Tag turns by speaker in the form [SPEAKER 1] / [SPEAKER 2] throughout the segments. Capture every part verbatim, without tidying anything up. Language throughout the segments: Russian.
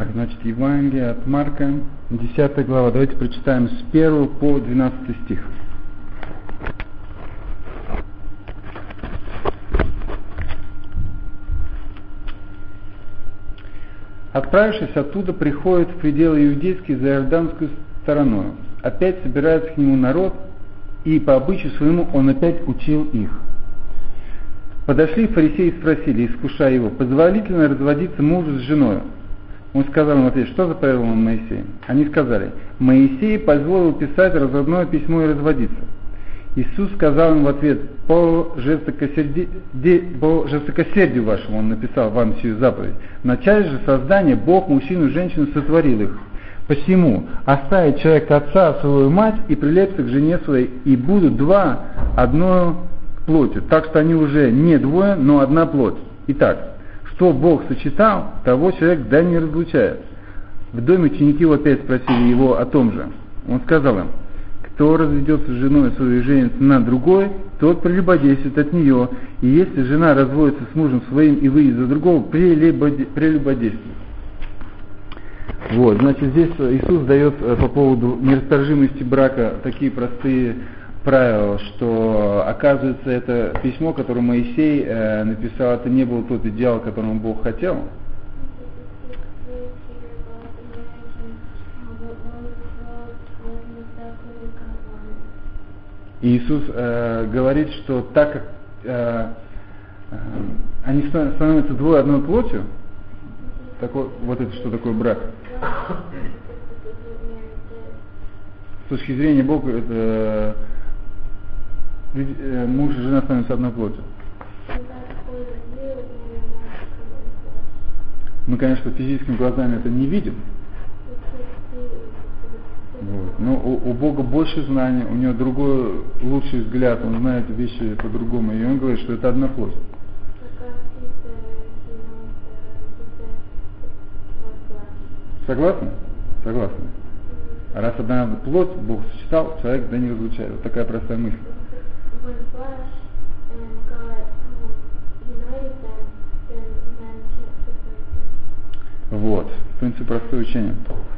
[SPEAKER 1] Значит, Евангелие от Марка, десятая глава. Давайте прочитаем с первого по двенадцатый стих. Отправившись оттуда, приходит в пределы иудейские за иорданскую стороною. Опять собирается к нему народ, и по обычаю своему он опять учил их. Подошли фарисеи и спросили, искушая его, позволительно разводиться мужу с женой? Он сказал им в ответ, что заповедал он Моисей? Они сказали, Моисей позволил писать разводное письмо и разводиться. Иисус сказал им в ответ, по жестокосердию, по жестокосердию вашему он написал вам сию заповедь. В начале же создания Бог мужчину и женщину сотворил их. Посему оставит человек отца, свою мать и прилепится к жене своей, и будут два одной плотью. Так что они уже не двое, но одна плоть. Итак, что Бог сочетал, того человек да не разлучает. В доме ученики его опять спросили его о том же. Он сказал им, кто разведется с женой своей и женится на другой, тот прелюбодействует от нее. И если жена разводится с мужем своим и выйдет за другого, прелюбодействует. Вот, значит, здесь Иисус дает по поводу нерасторжимости брака такие простые правила, что, оказывается, это письмо, которое Моисей э, написал, это не был тот идеал, которому Бог хотел. И Иисус э, говорит, что так как э, э, они становятся двое одной плотью, такой, вот это что такое брак? С точки зрения Бога, это э, муж и жена становятся одной плотью. Мы, конечно, физическими глазами это не видим. Вот. Но у, у Бога больше знаний, у него другой, лучший взгляд, он знает вещи по-другому. И он говорит, что это одна плоть. Согласны? Согласны. А раз одна плоть Бог сочетал, человек да не разлучает. Вот такая простая мысль. Вот. В принципе, простое учение.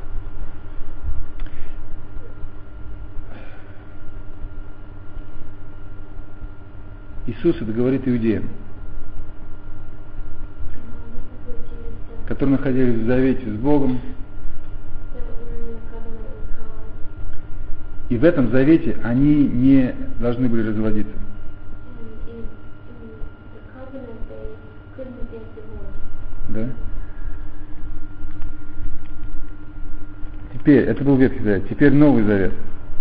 [SPEAKER 1] Иисус это говорит иудеям, которые находились в завете с Богом. И в этом завете они не должны были разводиться. Да? Теперь, это был Ветхий Завет, теперь Новый Завет.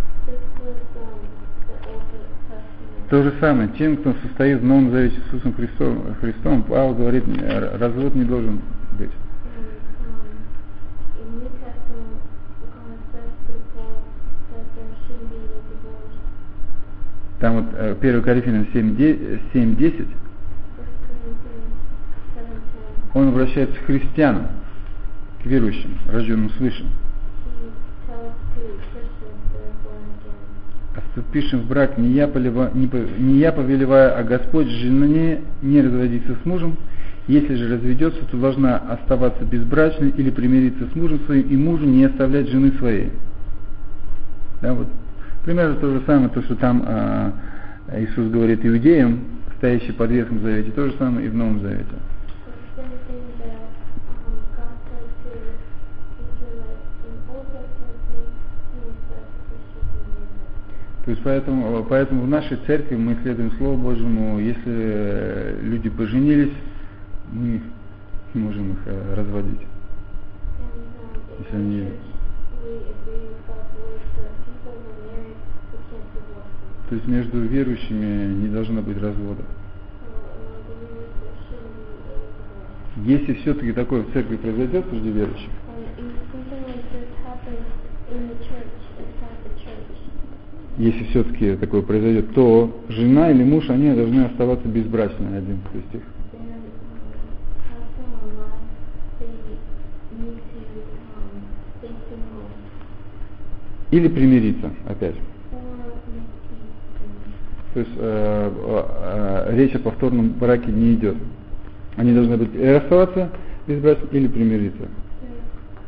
[SPEAKER 1] То же самое, тем, кто состоит в Новом Завете с Иисусом Христом, Христом, Павел говорит, развод не должен быть. Там вот первое Коринфянам семь десять, он обращается к христианам, к верующим, рожденным свыше. Вступившим в брак не я, полива, не, не я повелеваю, а Господь жене не разводиться с мужем. Если же разведется, то должна оставаться безбрачной или примириться с мужем своим, и мужу не оставлять жены своей. Да, вот. Примерно то же самое, то, что там э, Иисус говорит иудеям, стоящим под Ветхом Завете, то же самое и в Новом Завете. То есть поэтому, поэтому в нашей церкви мы следуем Слову Божьему, если люди поженились, мы не можем их разводить. Если они... То есть между верующими не должно быть развода. Если все-таки такое в церкви произойдет среди верующих, если все-таки такое произойдет, то жена или муж, они должны оставаться безбрачными, один из них. Или примириться, опять. То есть э, э, речь о повторном браке не идет. Они должны быть или расставаться безбрачно, или примириться.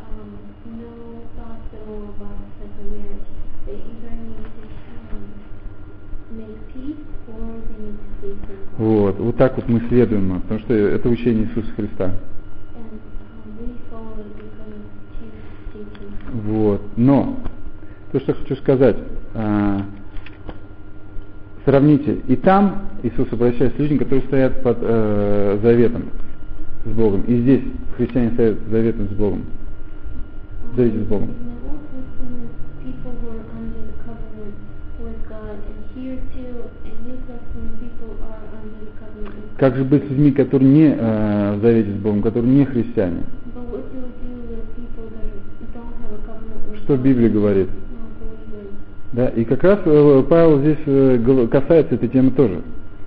[SPEAKER 1] вот так вот мы следуем, потому что это учение Иисуса Христа. Вот. Но то, что хочу сказать, а, сравните, и там Иисус обращается к людям, которые стоят под э, заветом с Богом, и здесь христиане стоят заветом с Богом, заветом с Богом. Как же быть с людьми, которые не э, в завете с Богом, которые не христиане? Что Библия говорит? Да, и как раз э, Павел здесь э, касается этой темы тоже.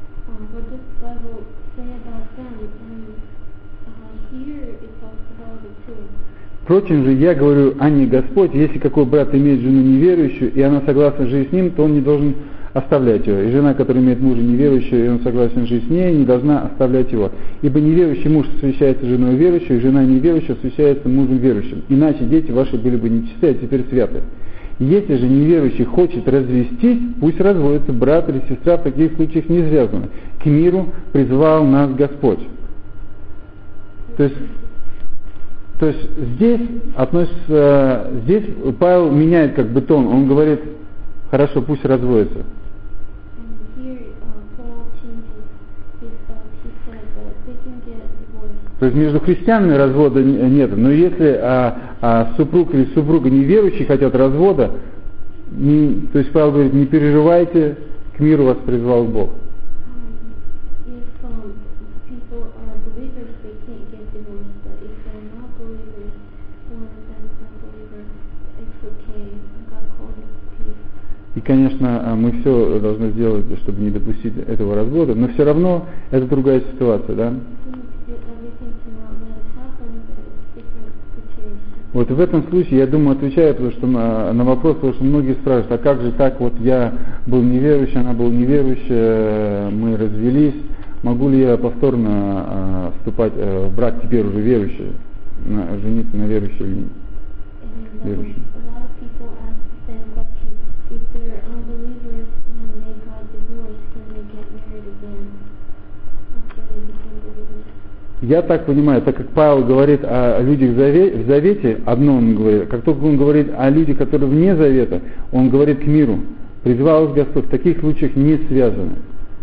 [SPEAKER 1] Впрочем же, я говорю, а не Господь, если какой брат имеет жену неверующую, и она согласна жить с ним, то он не должен оставлять его. И жена, которая имеет мужа неверующего, и он согласен жить с ней, не должна оставлять его. Ибо неверующий муж освящается женой верующей, и жена неверующая освящается мужем верующим. Иначе дети ваши были бы нечисты, а теперь святы. Если же неверующий хочет развестись, пусть разводится, брат или сестра в таких случаях не связаны. К миру призвал нас Господь. То есть, то есть здесь относится, здесь Павел меняет как бы тон, он говорит, хорошо, пусть разводится. То есть между христианами развода нет. Но если а, а супруг или супруга неверующие хотят развода, не, то есть Павел говорит, не переживайте, к миру вас призвал Бог. И, конечно, мы все должны сделать, чтобы не допустить этого развода, но все равно это другая ситуация, да? Вот в этом случае, я думаю, отвечаю, потому что на, на вопрос, потому что многие спрашивают, а как же так, вот я был неверующий, она была неверующая, мы развелись, могу ли я повторно а, вступать а, в брак теперь уже верующий, на, жениться на верующей или верующей? Я так понимаю, так как Павел говорит о людях в завете, одно он говорит, как только он говорит о людях, которые вне завета, он говорит к миру. Призвал их Господь, в таких случаях не связаны.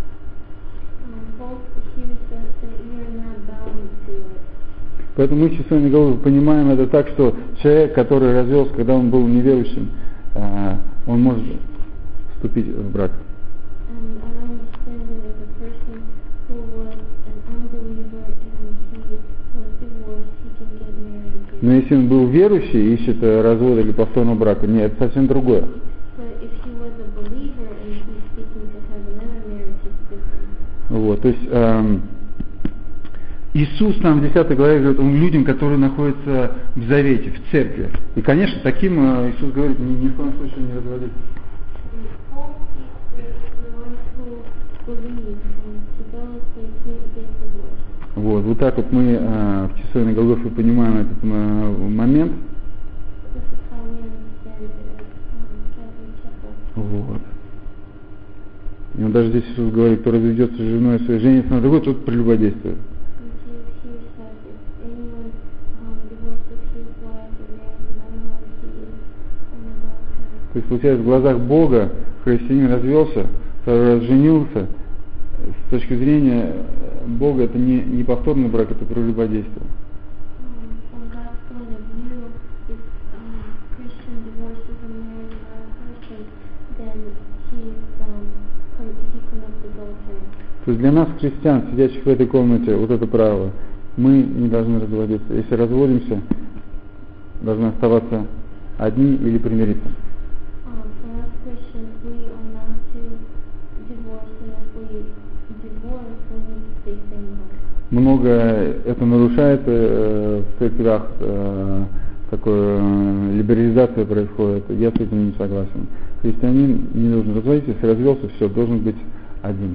[SPEAKER 1] Поэтому мы с вами голову понимаем это так, что человек, который развелся, когда он был неверующим, он может вступить в брак. Но если он был верующий и ищет развода или повторного брака, нет, это совсем другое. Вот, то есть эм, Иисус нам в десятой главе говорит он людям, которые находятся в завете, в церкви. И, конечно, таким э, Иисус говорит, ни, ни в коем случае не разводиться. Вот, вот так вот мы э, в часовне на Голгофе понимаем этот э, момент. Вот. И он даже здесь Иисус говорит, кто разведется с женой своей, женится на другой, тот прелюбодействует. То есть, получается, в глазах Бога христианин развелся, второй раз женился. С точки зрения Бога это не, не повторный брак, это прелюбодействие. То есть для нас, христиан, сидящих в этой комнате, вот это правило, мы не должны разводиться. Если разводимся, должны оставаться одни или примириться. Много это нарушает э, в церквях, э, такая э, либерализация происходит. Я с этим не согласен. Христианин не должен разводиться, если развелся, все, должен быть один.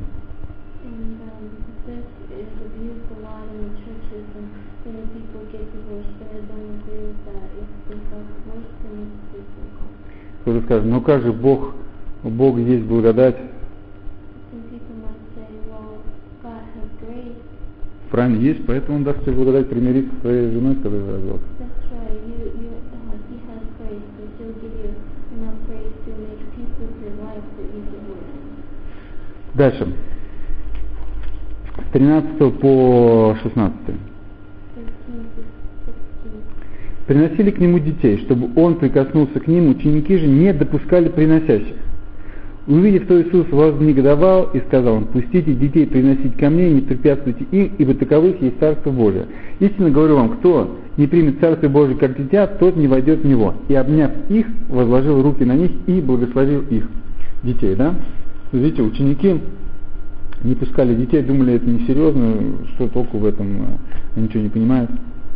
[SPEAKER 1] Кто-то скажет, ну как же Бог, Бог есть благодать. правильно, есть, поэтому он даст тебе благодать примириться со своей женой, с которой вы развелся. Дальше. С тринадцатого по шестнадцатый. Приносили к нему детей, чтобы он прикоснулся к ним, ученики же не допускали приносящих. Увидев, что Иисус вознегодовал и сказал: «Пустите детей приносить ко мне, не препятствуйте им, ибо таковых есть Царство Божие. Истинно говорю вам, кто не примет Царство Божие как дитя, тот не войдет в него». И, обняв их, возложил руки на них и благословил их, детей. Да? Видите, ученики не пускали детей, думали, это несерьезно, что толку в этом, они ничего не понимают.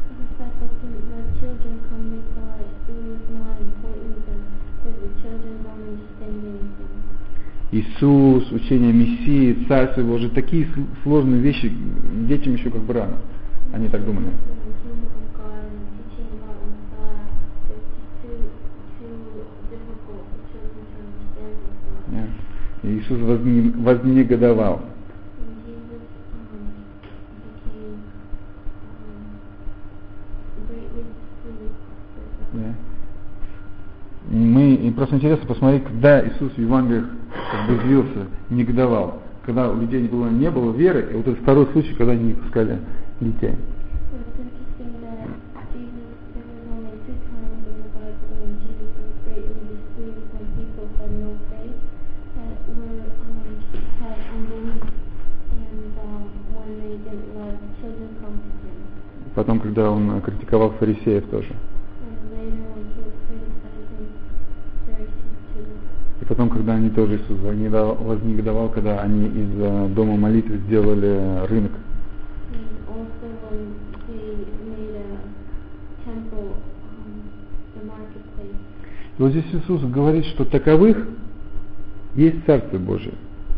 [SPEAKER 1] Иисус, учение Мессии, Царство Божие, такие сложные вещи детям еще как бы рано. Они так думали. И Иисус вознегодовал. Yeah. Мы, и просто интересно посмотреть, когда Иисус в Евангелиях как бы злился, негодовал, когда у людей не было, не было веры, и вот этот второй случай, когда они не пускали детей. Потом, когда он критиковал фарисеев тоже. И потом, когда они тоже Иисус вознегодовал, когда они из дома молитвы сделали рынок. И вот здесь Иисус говорит, что таковых есть Царство Божие.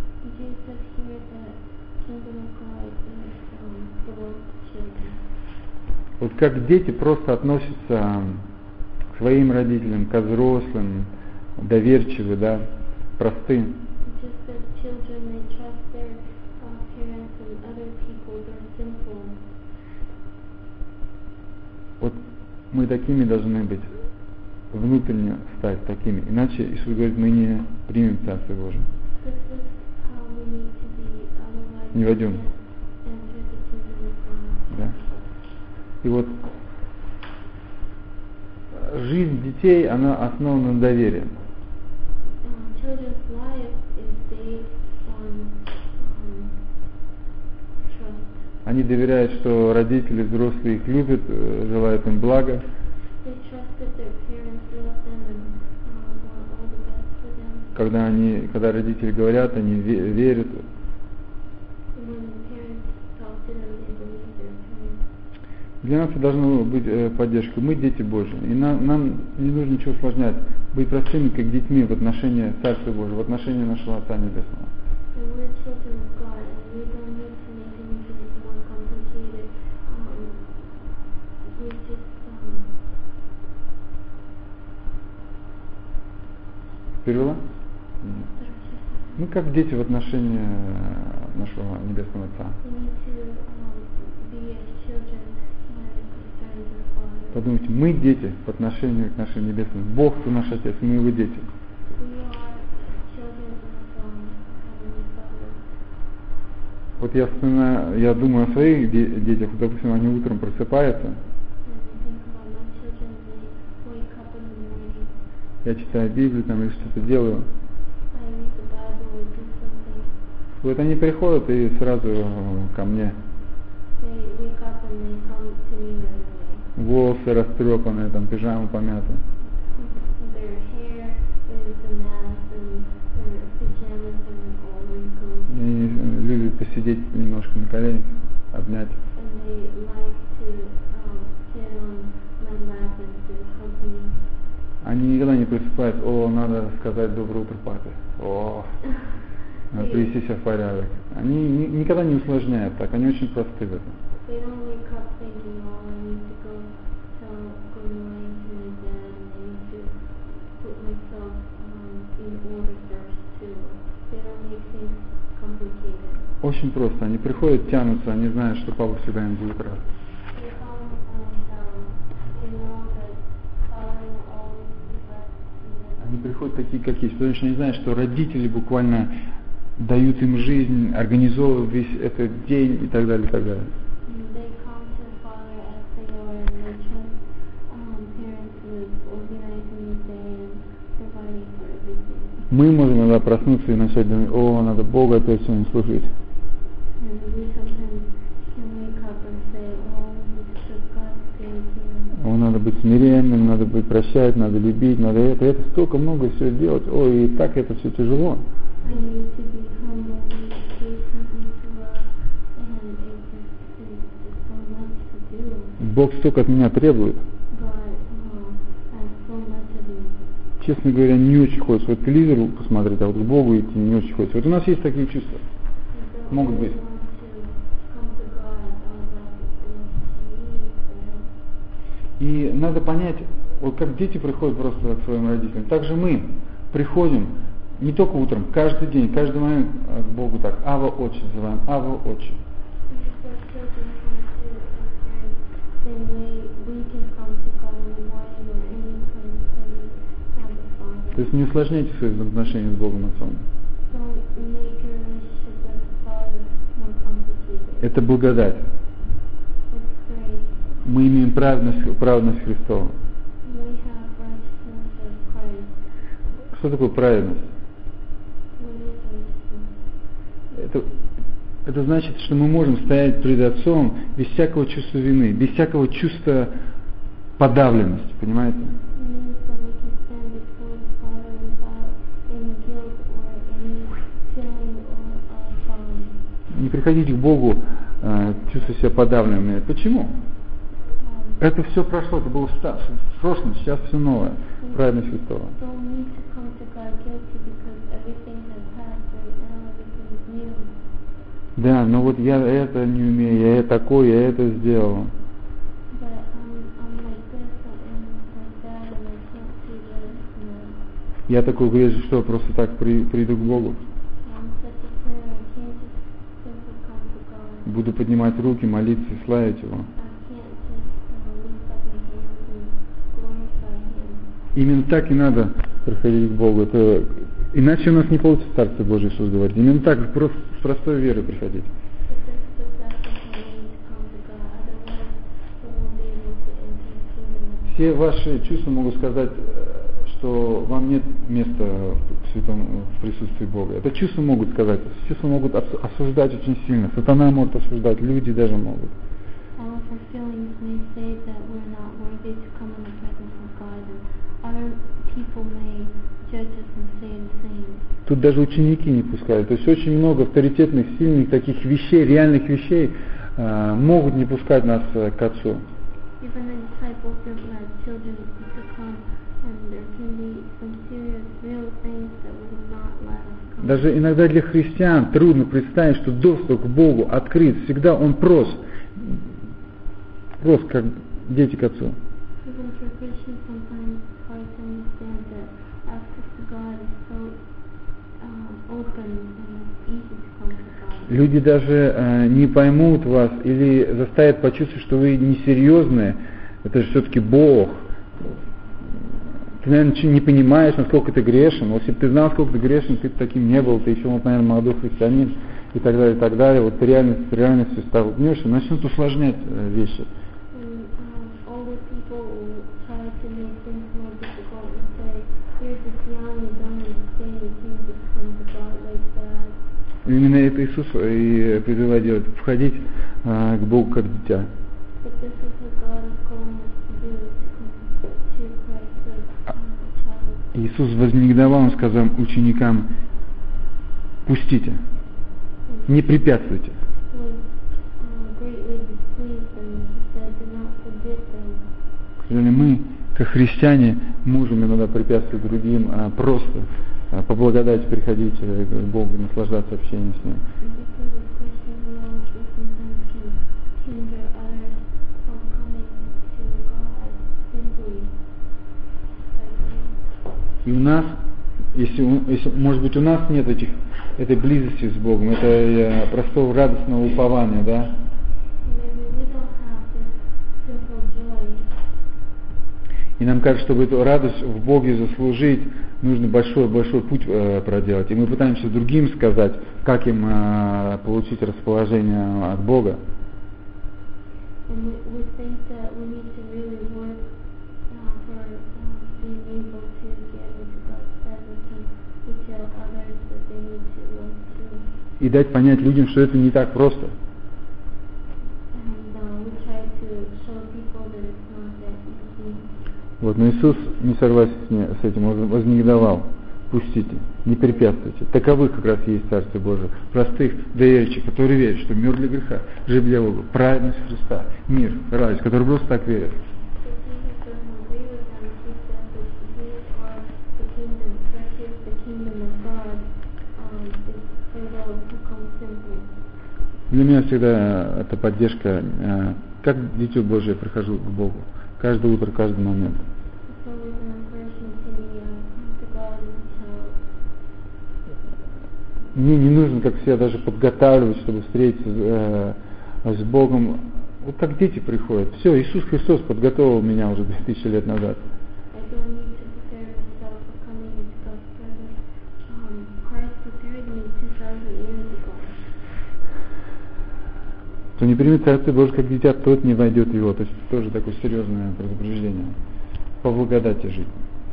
[SPEAKER 1] Вот как дети просто относятся к своим родителям, к взрослым, доверчивы, да, просты. Вот мы такими должны быть, внутренне стать такими, иначе Иисус говорит, мы не примем Царство Божие. Не войдем. Да. И вот жизнь детей, она основана на доверии. Они доверяют, что родители, взрослые их любят, желают им блага. Когда они, когда родители говорят, они верят. Для нас должна быть э, поддержка. Мы дети Божьи. И нам, нам не нужно ничего усложнять. Быть простыми, как детьми в отношении Царства Божьего, в отношении нашего Отца Небесного. Перевела? Мы как дети в отношении нашего Небесного Отца. Подумайте, мы дети по отношению к нашим небесным. Бог – наш Отец, мы Его дети. Вот я вспоминаю, я думаю о своих де- детях, допустим, они утром просыпаются. Я читаю Библию там или что-то делаю. Вот они приходят и сразу ко мне. Волосы растрепанные, там пижама помята. И любят посидеть немножко на коленях, обнять. Они никогда не просыпаются, о, надо сказать доброе утро папе, о, надо привести себя в порядок. Они ни, никогда не усложняют так, они очень просты в этом. Очень просто. Они приходят, тянутся, они знают, что папа всегда им будет рад. Они приходят такие, как есть, потому что они знают, что родители буквально дают им жизнь, организовывают весь этот день и так далее, и так далее. Мы можем иногда проснуться и начать думать, о, надо Бога опять сегодня служить. О, надо быть смиренным, надо быть прощать, надо любить, надо это, это столько много всего делать. Ой, и так это все тяжело. Бог столько от меня требует. Честно говоря, не очень хочется. Вот телевизор посмотреть, а вот к Богу идти не очень хочется. Вот у нас есть такие чувства. Могут быть. И надо понять, вот как дети приходят просто к своим родителям, так же мы приходим не только утром, каждый день, каждый момент к Богу так, Ава Отче называем, Ава Отче. То есть не усложняйте свои взаимоотношения с Богом Отцом. Это благодать. Мы имеем праведность, праведность Христову. Что такое праведность? Это, это значит, что мы можем стоять перед Отцом без всякого чувства вины, без всякого чувства подавленности, понимаете? Не приходите к Богу, э, чувствуя себя подавленными. Почему? Это все прошло, это было в прошлом, сейчас все новое. Праведность Христова. Да, но вот я это не умею, я это такой, я это сделал. Я такой грешный, что просто так при, приду к Богу. Буду поднимать руки, молиться и славить Его. Именно так и надо приходить к Богу. Это... Иначе у нас не получится Царство Божие, Иисус говорит. Именно так, просто с простой верой приходить. Все ваши чувства могут сказать, что вам нет места в святом в присутствии Бога. Это чувства могут сказать, чувства могут осуждать очень сильно. Сатана может осуждать, люди даже могут. Тут даже ученики не пускают. То есть очень много авторитетных, сильных таких вещей, реальных вещей э, могут не пускать нас э, к Отцу. Даже иногда для христиан трудно представить, что доступ к Богу открыт. Всегда Он прост. Прост, как дети к Отцу. Люди даже э, не поймут вас или заставят почувствовать, что вы несерьезные. Это же все-таки Бог. Ты, наверное, не понимаешь, насколько ты грешен. Вот если бы ты знал, сколько ты грешен, ты бы таким не был. Ты еще, вот, наверное, молодой христианин и так далее, и так далее. Вот ты реально с реальностью столкнешься, начнут усложнять э, вещи. Именно это Иисус и призывает делать, входить а, к Богу как дитя. Иисус вознегодовал, Он сказал ученикам: пустите, не препятствуйте. К сожалению, мы, как христиане, можем иногда препятствовать другим, а просто а, по благодати приходить к Богу, наслаждаться общением с Ним. И у нас, если, если, может быть, у нас нет этих этой близости с Богом, это простого радостного упования, да? И нам кажется, чтобы эту радость в Боге заслужить, нужно большой-большой путь э, проделать. И мы пытаемся другим сказать, как им э, получить расположение от Бога. И дать понять людям, что это не так просто. Вот, но Иисус не согласен с этим, Он вознегодовал. Пустите, не препятствуйте. Таковых как раз есть Царствие Божие. Простых доверчиков, которые верят, что мир для греха, жив для Бога, праведность Христа, мир, радость, которые просто так верят. Для меня всегда эта поддержка, как дитё Божие, я прихожу к Богу. Каждое утро, каждый момент. Мне не нужно, как себя, даже подготавливать, чтобы встретиться э, с Богом. Вот как дети приходят. Все, Иисус Христос подготовил меня уже две тысячи лет назад. Кто не примет Царствие Божие как дитя, тот не войдет его. То есть тоже такое серьезное предупреждение. По благодати жить.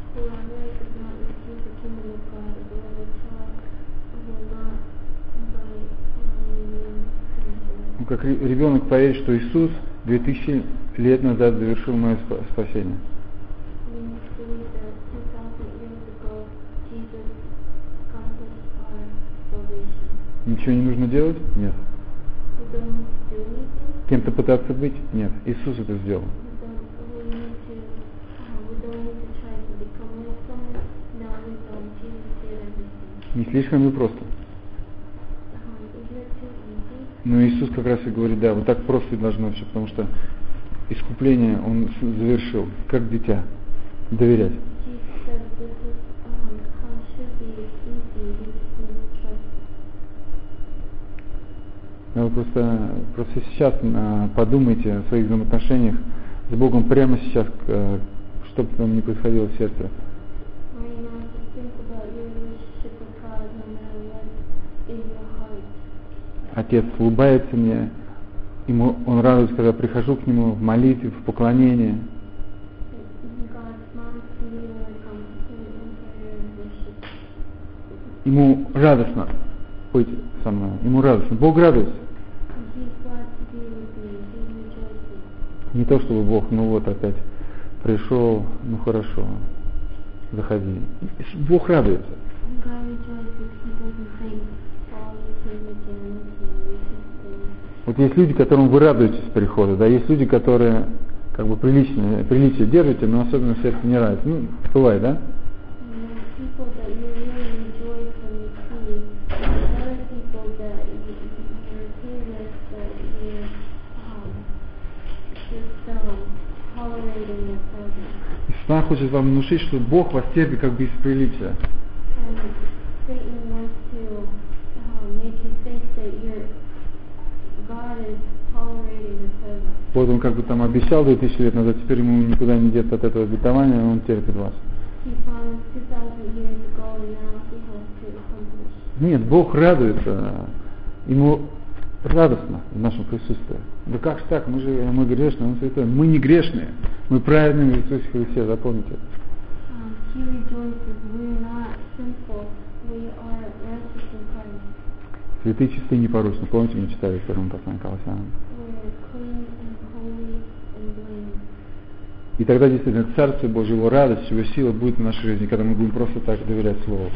[SPEAKER 1] Ну, как ребенок поверит, что Иисус две тысячи лет назад завершил мое спасение. Ничего не нужно делать? Нет. Кем-то пытаться быть? Нет. Иисус это сделал. Не слишком ли просто? Но Иисус как раз и говорит, да, вот так просто и должно все, потому что искупление Он завершил, как дитя, доверять. Вы просто, просто сейчас а, подумайте о своих взаимоотношениях с Богом прямо сейчас, а, что бы там ни происходило в сердце. Отец улыбается мне, ему, он радуется, когда прихожу к Нему в молитве, в поклонении. Ему радостно быть со мной, ему радостно. Бог радуется. Не то чтобы Бог, ну вот опять пришел, ну хорошо, заходи. Бог радуется. Вот есть люди, которым вы радуетесь с прихода, да, есть люди, которые как бы приличные, приличие держите, но особенно в сердце не нравится. Ну, бывает, да? Сатана хочет вам внушить, что Бог вас терпит как бы из приличия. Вот он как бы там обещал две тысячи лет назад, теперь ему никуда не деться от этого обетования, он терпит вас. Нет, Бог радуется, ему радостно в нашем присутствии. Да как же так, мы же мы грешные, он святой. Мы не грешные, мы праведные в Иисусе Христе, запомните. Святые, чистые, непорочны. Помните, мы читали в первом послании к Колоссянам. И тогда действительно Царствие Божие, Его радость, Его сила будет в нашей жизни, когда мы будем просто так доверять Слову.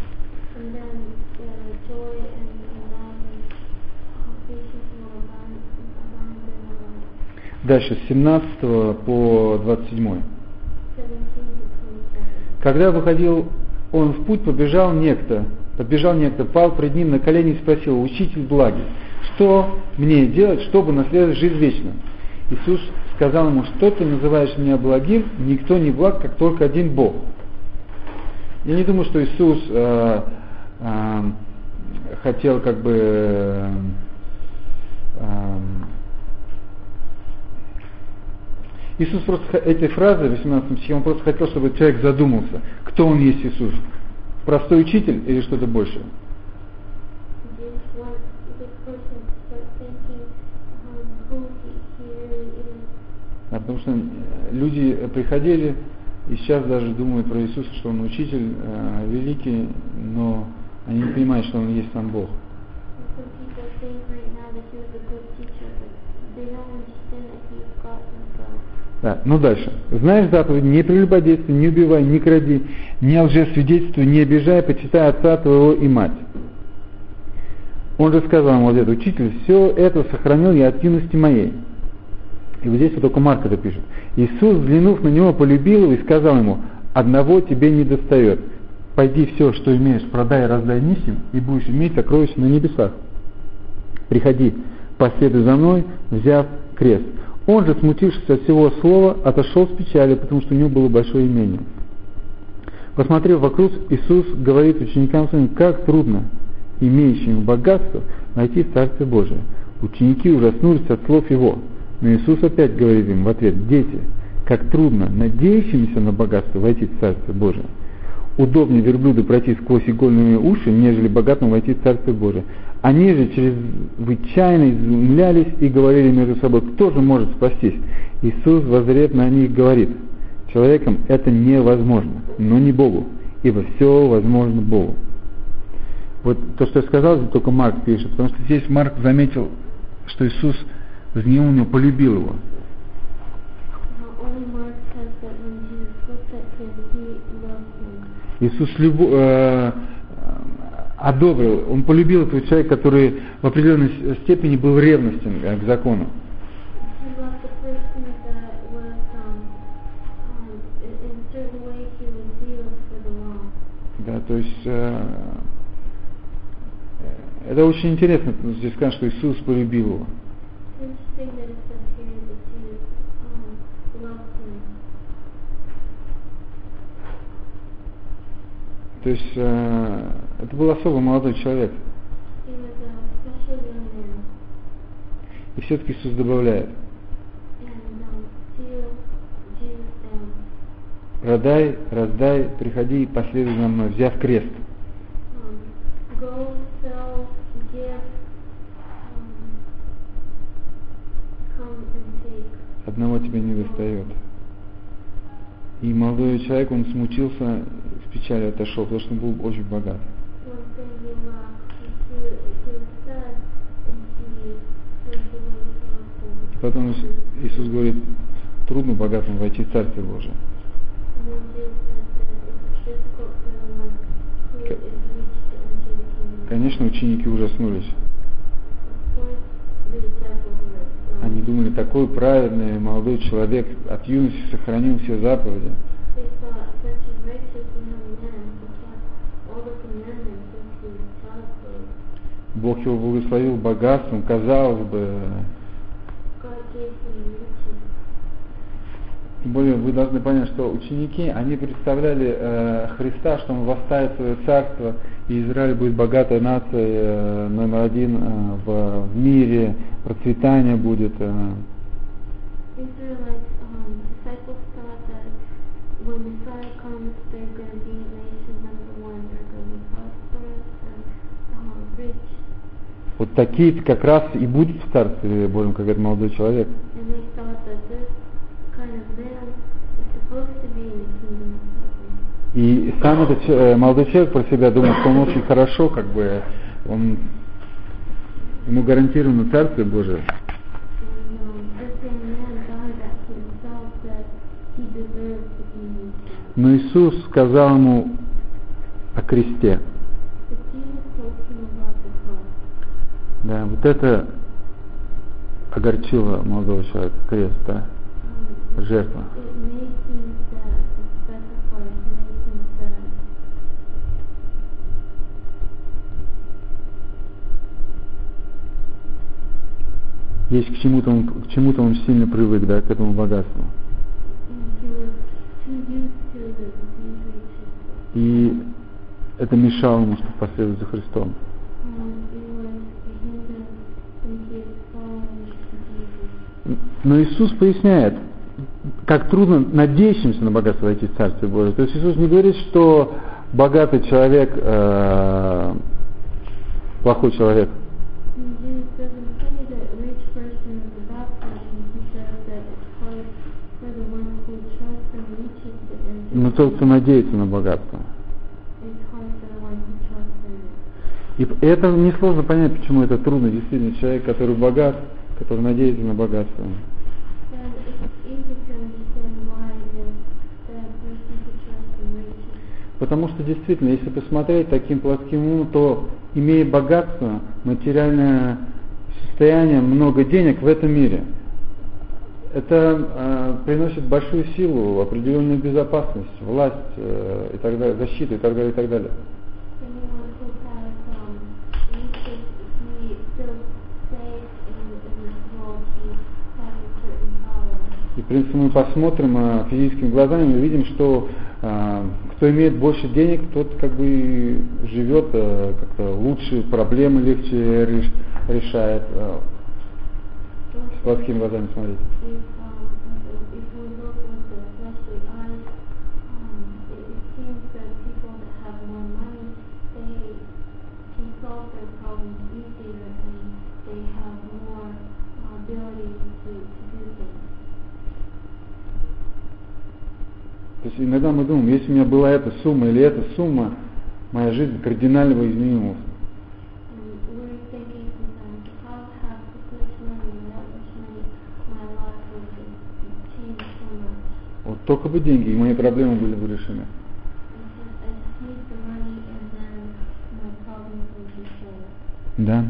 [SPEAKER 1] Дальше, с семнадцатого по двадцать седьмой. Когда выходил он в путь, побежал некто, подбежал некто, пал пред ним на колени и спросил: «Учитель благий, что мне делать, чтобы наследовать жизнь вечную?» Иисус сказал ему: «Что ты называешь меня благим? Никто не благ, как только один Бог». Я не думаю, что Иисус э, э, хотел как бы э, э, Иисус просто этой фразой в восемнадцатом стихе, он просто хотел, чтобы человек задумался, кто он есть Иисус. Простой учитель или что-то большее? Да, потому что люди приходили и сейчас даже думают про Иисуса, что он учитель э, великий, но они не понимают, что он есть сам Бог. Да, ну дальше. Знаешь заповедь: не прелюбодействуй, не убивай, не кради, не лжесвидетельствуй, не обижай, почитай отца твоего и мать. Он же сказал ему: вот этот учитель, все это сохранил я от юности моей. И вот здесь вот только Марк это пишет. Иисус, взглянув на него, полюбил его и сказал ему: одного тебе не достает. Пойди все, что имеешь, продай и раздай нищим, и будешь иметь сокровища на небесах. Приходи, последуй за мной, взяв крест. Он же, смутившись от всего слова, отошел с печалью, потому что у него было большое имение. Посмотрев вокруг, Иисус говорит ученикам своим: как трудно имеющим богатство найти в Царстве Божие. Ученики ужаснулись от слов его. Но Иисус опять говорит им в ответ: дети, как трудно надеющимся на богатство войти в Царствие Божие. Удобнее верблюду пройти сквозь игольные уши, нежели богатому войти в Царствие Божие. Они же чрезвычайно изумлялись и говорили между собой: кто же может спастись? Иисус, воззрев на них, говорит: человеком это невозможно, но не Богу, ибо все возможно Богу. Вот то, что я сказал, здесь только Марк пишет, потому что здесь Марк заметил, что Иисус взглянул на него, полюбил его. Иисус любо, э, одобрил, он полюбил этого человека, который в определенной степени был ревностен к закону. Да, то есть э, это очень интересно, здесь сказано, что Иисус полюбил его. То есть э, это был особо молодой человек. И все-таки Иисус добавляет: продай, раздай, приходи и последуй за мной, взяв крест. Одного тебе не достает. И молодой человек, он смутился, с печалью отошел, потому что он был очень богат. Потом Иисус говорит: трудно богатым войти в Царствие Божие. Конечно, ученики ужаснулись. Они думали: такой праведный молодой человек от юности сохранил все заповеди. Бог его благословил богатством, казалось бы. Тем более вы должны понять, что ученики, они представляли э, Христа, что Он восставит свое царство, и Израиль будет богатой нацией, э, номер один э, в, в мире, процветание будет. Э. Вот такие как раз и будут в Царстве Божьем, как этот молодой человек. И сам этот э, молодой человек про себя думает, что он очень хорошо, как бы, он, ему гарантировано Царствие Божие. Но Иисус сказал ему о кресте. Да, вот это огорчило молодого человека, крест, да, жертва. Есть к чему-то он, к чему-то он сильно привык, да, к этому богатству. И это мешало ему, чтобы последовать за Христом. Но Иисус поясняет, как трудно надеющимся на богатство войти в Царствие Божие. То есть Иисус не говорит, что богатый человек э, плохой человек. Но тот, кто надеется на богатство. И это несложно понять, почему это трудно. Действительно, человек, который богат, который надеется на богатство. Потому что действительно, если посмотреть таким плоским умом, то имея богатство, материальное состояние, много денег в этом мире, это э, приносит большую силу, определенную безопасность, власть э, и так далее, защиту и так далее, и так далее. И, в принципе, мы посмотрим э, физическими глазами, мы видим, что э, кто имеет больше денег, тот как бы живет э, как-то лучше, проблемы легче реш, решает. Э, с плоскими глазами смотреть. То есть иногда мы думаем, если у меня была эта сумма или эта сумма, моя жизнь кардинально бы изменилась. Вот только бы деньги, и мои проблемы были бы решены. Да.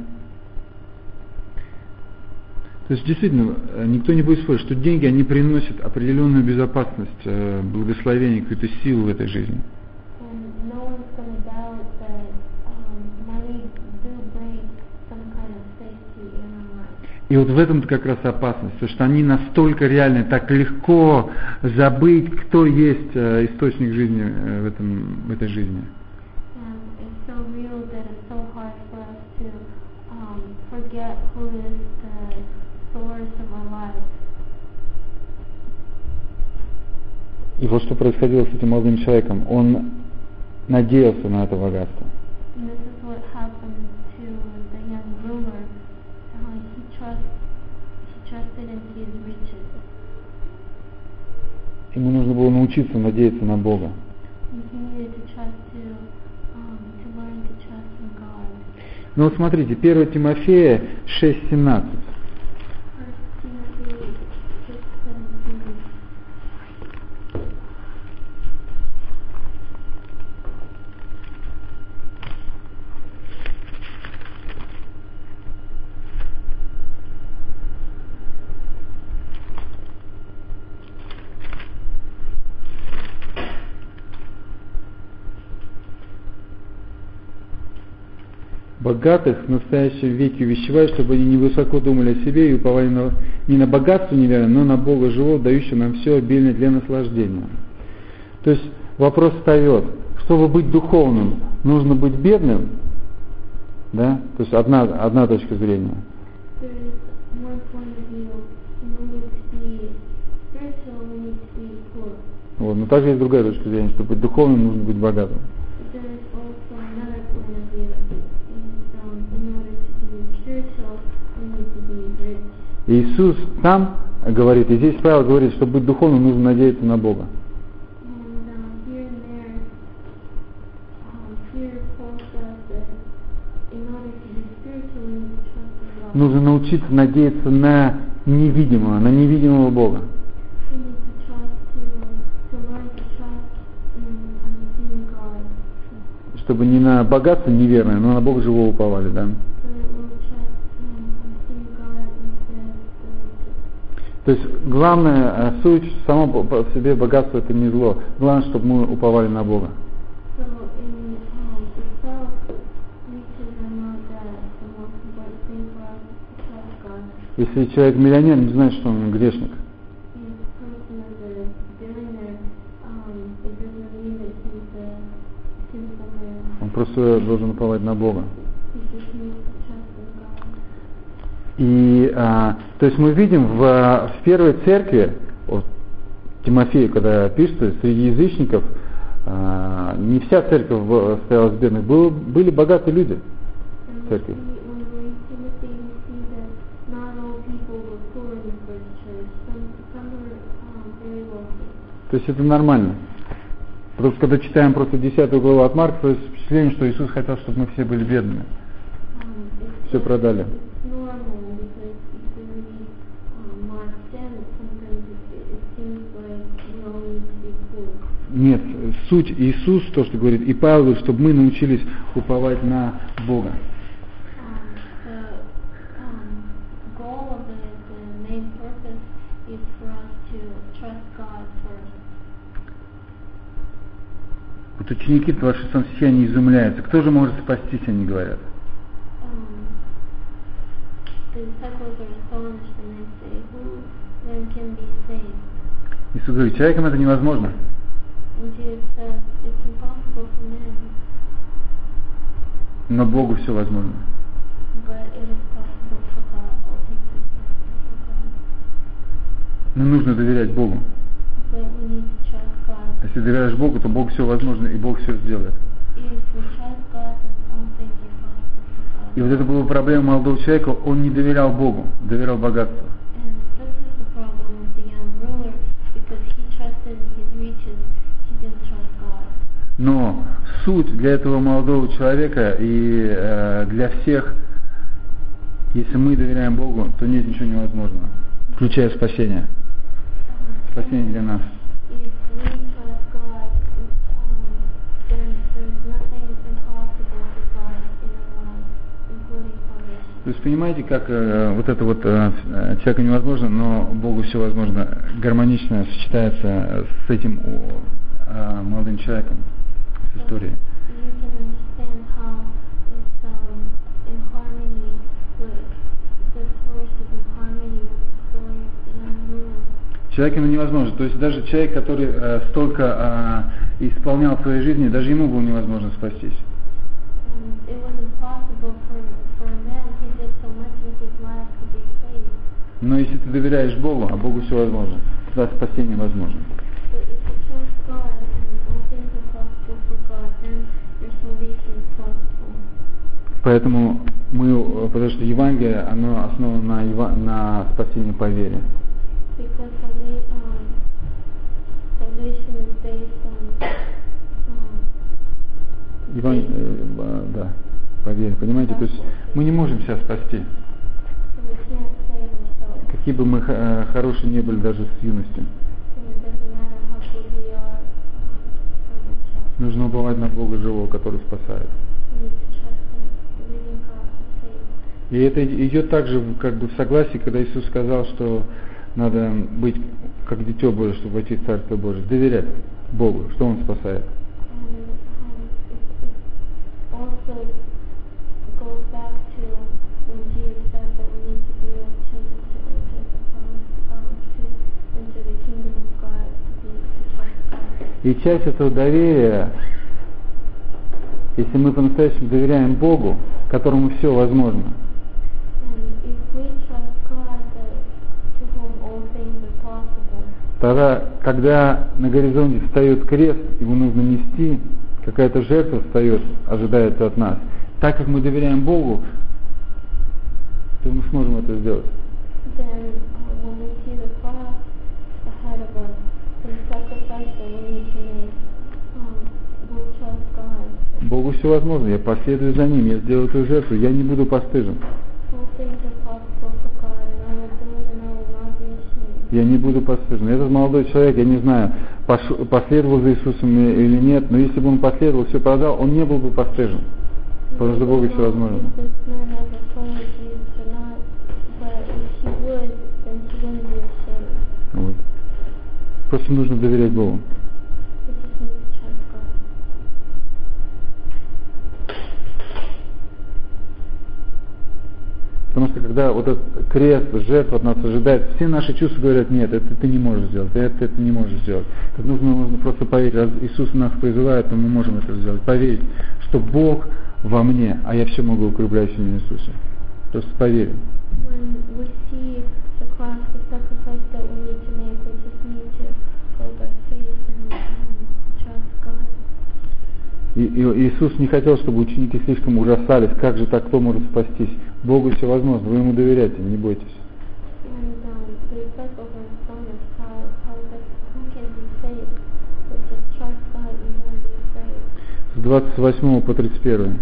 [SPEAKER 1] То есть действительно, никто не будет спорить, что деньги, они приносят определенную безопасность, благословение, какую-то силу в этой жизни. И вот в этом-то как раз опасность, потому что они настолько реальны, так легко забыть, кто есть источник жизни в, этом, в этой жизни. И вот что происходило с этим молодым человеком. Он надеялся на это богатство. Ему нужно было научиться надеяться на Бога. Ну вот смотрите, первое Тимофея шесть семнадцать. Богатых в настоящем веке увещевают, чтобы они невысоко думали о себе и уповали на, не на богатство неверное, но на Бога живого, дающего нам все обильное для наслаждения. То есть вопрос встает, чтобы быть духовным, нужно быть бедным, да? То есть одна, одна точка зрения. Вот, но также есть другая точка зрения, чтобы быть духовным, нужно быть богатым. Иисус сам говорит, и здесь Павел говорит, чтобы быть духовным, нужно надеяться на Бога. Нужно научиться надеяться на невидимого, на невидимого Бога. Чтобы не на богатство неверное, но на Бога живого уповали, да? То есть главное, суть само по себе богатство это не зло. Главное, чтобы мы уповали на Бога. Если человек миллионер, не знает, что он грешник. Он просто должен уповать на Бога. И, а, то есть мы видим в, в первой церкви, вот, Тимофею, когда пишет, среди язычников, а, не вся церковь стояла с бедных, был, были богатые люди в церкви. То есть это нормально. Потому что когда читаем просто десятую главу от Марка, то есть впечатление, что Иисус хотел, чтобы мы все были бедными. Все продали. Нет, суть Иисус, то, что говорит, и Павел, чтобы мы научились уповать на Бога. Вот ученики в двадцать шестом стихе, они изумляются. Кто же может спастись, они говорят. Иисус говорит, человеком это невозможно. Но Богу все возможно. Но нужно доверять Богу. Если доверяешь Богу, то Бог все возможно, и Бог все сделает. И вот это была проблема молодого человека, он не доверял Богу, доверял богатству. Но суть для этого молодого человека и э, для всех, если мы доверяем Богу, то нет ничего невозможного, включая спасение. Спасение для нас. То есть понимаете, как э, вот это вот э, человеку невозможно, но Богу все возможно, гармонично сочетается с этим э, молодым человеком, с историей. Человеку невозможно. То есть даже человек, который э, столько э, исполнял в своей жизни, даже ему было невозможно спастись. Но если ты доверяешь Богу, а Богу все возможно, тогда спасение возможно. Поэтому мы, потому что Евангелие, оно основано на, на спасении по вере. Евангелие, э, да, по вере, понимаете? То есть мы не можем себя спасти. Какие бы мы э, хорошие не были даже с юностью. Нужно уповать на Бога живого, который спасает. И это идет также как бы в согласии, когда Иисус сказал, что надо быть как дитё Божие, чтобы войти в Царство Божие. Доверять Богу, что Он спасает. И часть этого доверия, если мы по-настоящему доверяем Богу, которому все возможно, тогда, когда на горизонте встает крест, его нужно нести, какая-то жертва встает, ожидается от нас. Так как мы доверяем Богу, то мы сможем это сделать. Богу все возможно, я последую за Ним, я сделаю эту жертву, я не буду постыжен. Я не буду постыжен. Этот молодой человек, я не знаю, последовал за Иисусом или нет, но если бы он последовал, все продал, он не был бы постыжен. Потому что Богу все возможно. Вот. Просто нужно доверять Богу. Потому что когда вот этот крест, жертва от нас ожидает, все наши чувства говорят, нет, это ты не можешь сделать, это ты не можешь сделать. Так нужно, нужно просто поверить, раз Иисус нас призывает, то мы можем это сделать. Поверить, что Бог во мне, а я все могу укрепляющий в Иисусе. Просто поверим.
[SPEAKER 2] When we see the cross, the sacrifice that we need to make, we just need to go by faith and um, trust God.
[SPEAKER 1] И, и Иисус не хотел, чтобы ученики слишком ужасались, как же так, кто может спастись. Богу все возможно, вы Ему доверяйте, не бойтесь.
[SPEAKER 2] And um, the disciples were astonished how, how, that, who can be saved. So just trust God and don't be afraid.
[SPEAKER 1] С двадцать восьмого по тридцать первое.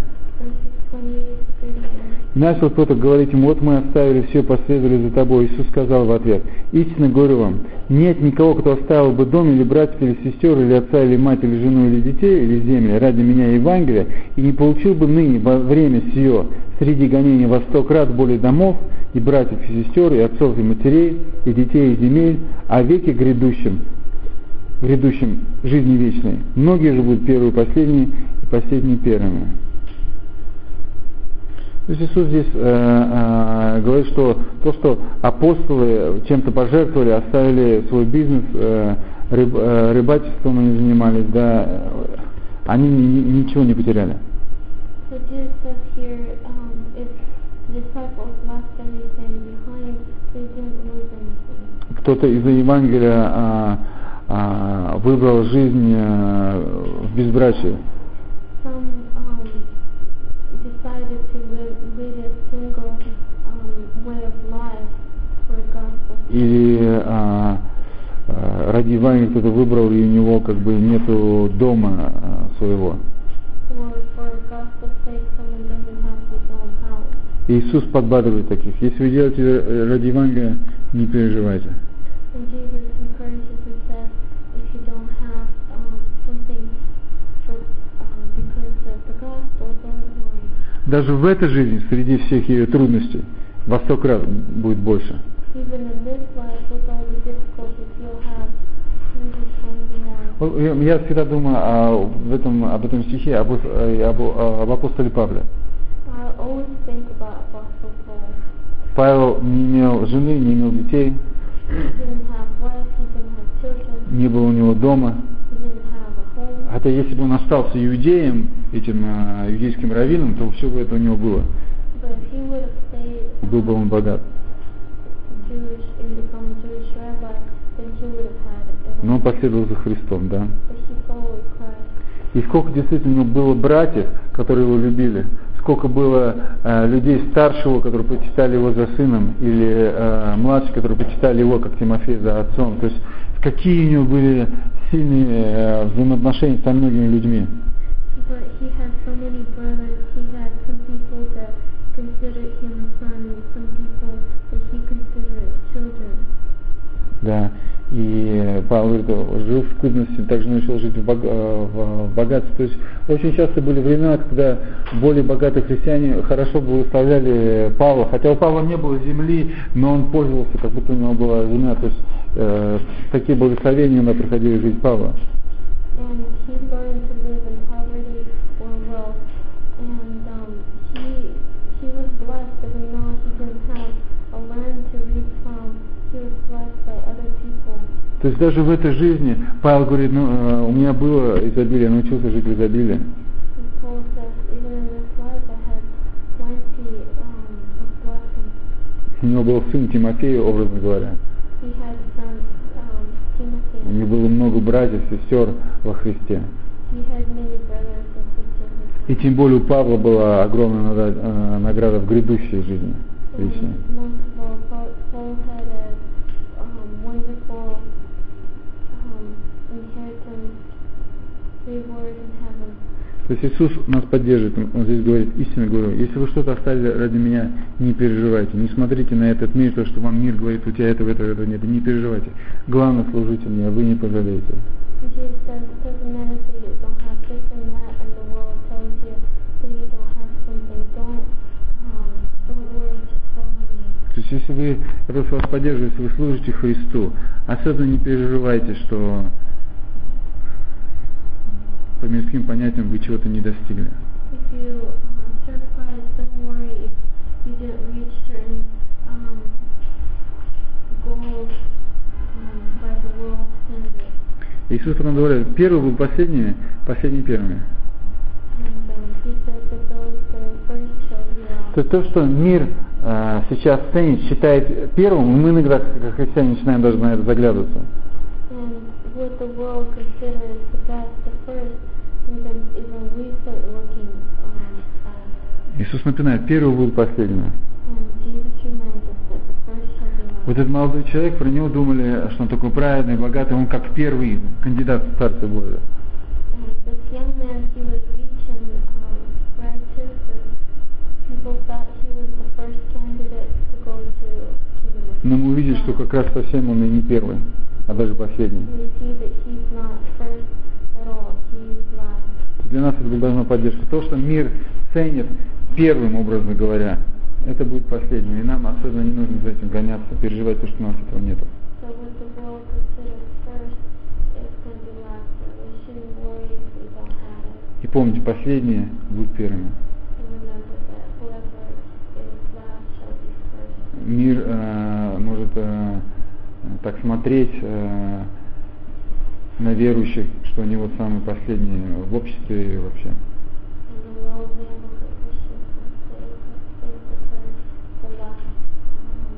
[SPEAKER 1] Начал кто-то говорить им: вот мы оставили все, последовали за тобой. Иисус сказал в ответ: истинно говорю вам, нет никого, кто оставил бы дом, или братьев, или сестер, или отца, или мать, или жену, или детей, или земли ради меня и Евангелия, и не получил бы ныне во время сие среди гонений во сто крат более домов, и братьев, и сестер, и отцов, и матерей, и детей, и земель, о веке грядущем, грядущем жизни вечной. Многие же будут первые последние, и последние первыми. То есть Иисус здесь э, э, говорит, что то, что апостолы чем-то пожертвовали, оставили свой бизнес, э, рыб, э, рыбачеством они занимались, да, они ни, ничего не потеряли.
[SPEAKER 2] So Jesus says here, um, if disciples left everything behind, they didn't lose anything.
[SPEAKER 1] Кто-то из-за Евангелия э, э, выбрал жизнь э, в безбрачии.
[SPEAKER 2] Some um, decided to live, lead a single um, way of life for the gospel.
[SPEAKER 1] Или э, э, ради Евангелия кто-то выбрал, и у него как бы нету дома э, своего.
[SPEAKER 2] Or for gospel's sake, someone doesn't have his own house.
[SPEAKER 1] Иисус подбадривает таких: если вы делаете ради Евангелия, не переживайте.
[SPEAKER 2] And Jesus encourages and says, if you don't have um, something for, um, because of the gospel, don't worry.
[SPEAKER 1] Даже в этой жизни, среди всех ее трудностей, во сто крат будет больше.
[SPEAKER 2] Even in this life, with all the difficulties, you'll have hundred times more.
[SPEAKER 1] Я всегда думаю о, в этом, об этом стихе, об, об, об апостоле Павле.
[SPEAKER 2] I always think about Apostle Paul.
[SPEAKER 1] Павел не имел жены, не имел детей,
[SPEAKER 2] He didn't have wife, he didn't have children,
[SPEAKER 1] не было у него дома.
[SPEAKER 2] he didn't have a home.
[SPEAKER 1] Хотя если бы он остался иудеем, этим а, иудейским раввином, то все бы это у него было.
[SPEAKER 2] But if he would have stayed
[SPEAKER 1] Был бы он богат.
[SPEAKER 2] Jewish and become a Jewish rabbi, then he would have had it.
[SPEAKER 1] Но он последовал за Христом, да.
[SPEAKER 2] But he followed Christ.
[SPEAKER 1] И сколько действительно у него было братьев, которые его любили, сколько было э, людей старшего, которые почитали его за сыном, или э, младших, которые почитали его, как Тимофей, за отцом. То есть какие у него были сильные э, взаимоотношения с многими людьми.
[SPEAKER 2] But he had so many brothers. He had some people that considered him a son, and some people that he considered children.
[SPEAKER 1] Да. И Павел говорит, жил в скудности, также научил жить в, бог... в богатстве. То есть очень часто были времена, когда более богатые христиане хорошо благословляли Павла, хотя у Павла не было земли, но он пользовался, как будто у него была земля. То есть э, такие благословения на приходили жить Павла.
[SPEAKER 2] And he learned to live in poverty or wealth, and um, he he was blessed, even though he didn't have a land to reap from. He was blessed by other people.
[SPEAKER 1] То есть даже в этой жизни Павел говорит, ну, у меня было изобилие, я научился жить в изобилии.
[SPEAKER 2] And Paul says, even in this life, I had plenty um, of blessings.
[SPEAKER 1] У него был сын Тимофей, образно говоря.
[SPEAKER 2] He had a son, um, Timothy.
[SPEAKER 1] У него было много братьев, сестер во Христе.
[SPEAKER 2] He had many brothers and sisters.
[SPEAKER 1] И тем более у Павла была огромная награда, награда в грядущей жизни.
[SPEAKER 2] And most of all, Paul, Paul had a um, wonderful um, inheritance, reward in heaven.
[SPEAKER 1] То есть Иисус нас поддерживает, Он здесь говорит, истинно говорю, если вы что-то оставили ради меня, не переживайте, не смотрите на этот мир, то, что вам мир говорит, у тебя этого, этого, этого нет, не переживайте. Главное, служите мне, а вы не пожалеете.
[SPEAKER 2] Jesus says it doesn't matter that you don't have this and that, and the world tells you that you don't have something. Don't, um, don't worry, just follow me.
[SPEAKER 1] То есть если вы, я просто вас поддерживаю, если вы служите Христу, особенно не переживайте, что по мирским понятиям вы чего-то не достигли.
[SPEAKER 2] If you um, serve Christ, don't worry if you didn't reach certain um, goals um, by the world standards.
[SPEAKER 1] Иисус потом говорит, первые будут последними, последние первыми.
[SPEAKER 2] And um, he says that those that are first shall be last.
[SPEAKER 1] То есть то, что мир э, э, сейчас ценит, считает первым, и мы иногда, как христиане, начинаем даже на это заглядываться.
[SPEAKER 2] And what the world considers the best, the first, and then even we start looking um, at.
[SPEAKER 1] Иисус напоминает, первый будет последним.
[SPEAKER 2] And Jesus reminds us that the first shall be last.
[SPEAKER 1] Вот этот молодой человек, про него думали, что он такой праведный, богатый, он как первый кандидат в Царство Божие.
[SPEAKER 2] And this young man, he was rich and um, righteous, and people thought he was the first candidate to go to kingdom of God.
[SPEAKER 1] Но мы увидели, что как раз совсем он и не первый, а даже последний.
[SPEAKER 2] We see that he's not first at all, he's last.
[SPEAKER 1] Для нас это должно поддержка. То, что мир ценит первым, образно говоря, это будет последним. И нам особенно не нужно за этим гоняться, переживать то, что у нас этого нет.
[SPEAKER 2] So what the world considers first is going to be last, and we shouldn't worry if we don't have it.
[SPEAKER 1] И помните, последние будут первыми.
[SPEAKER 2] And remember that whoever is last shall be first.
[SPEAKER 1] Мир э, может э, так смотреть э, на верующих, что они вот самые последние в обществе и вообще.
[SPEAKER 2] And the world may look at Christians and say that they prefer the last. Um,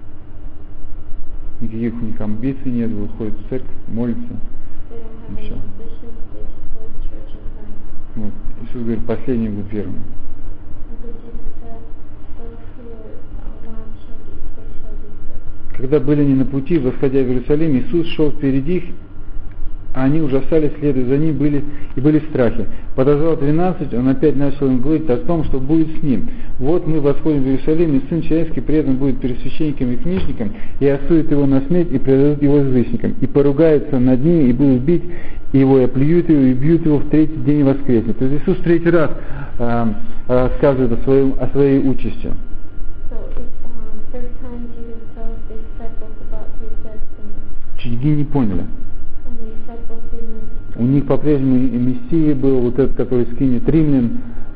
[SPEAKER 1] Никаких у них амбиций нет, выходят в церковь, молятся.
[SPEAKER 2] they don't have any
[SPEAKER 1] Sure.
[SPEAKER 2] ambitions, they just go to church and pray.
[SPEAKER 1] Вот. Иисус говорит, последние будут первыми.
[SPEAKER 2] And so Jesus said, those who are last shall be, they shall be first.
[SPEAKER 1] Когда были они на пути, восходя в Иерусалим, Иисус шел впереди их, а они ужасались, следуя за ним, были, и были в страхе. Подозвал двенадцать, он опять начал им говорить о том, что будет с ним. Вот мы восходим в Иерусалим, и Сын Человеческий предан будет перед священниками и книжникам, и осудят его на смерть, и предадут его язычникам, и поругаются над ними, и будут бить его, и оплюют его, и бьют его в третий день и воскреснет. То есть Иисус в третий раз э, рассказывает о, своем, о своей участи.
[SPEAKER 2] So it's um, third time Jesus tells the disciples about his destiny.
[SPEAKER 1] Ученики не поняли.
[SPEAKER 2] And the disciples didn't.
[SPEAKER 1] У них по-прежнему и Мессия был, вот этот, который скинет римлян,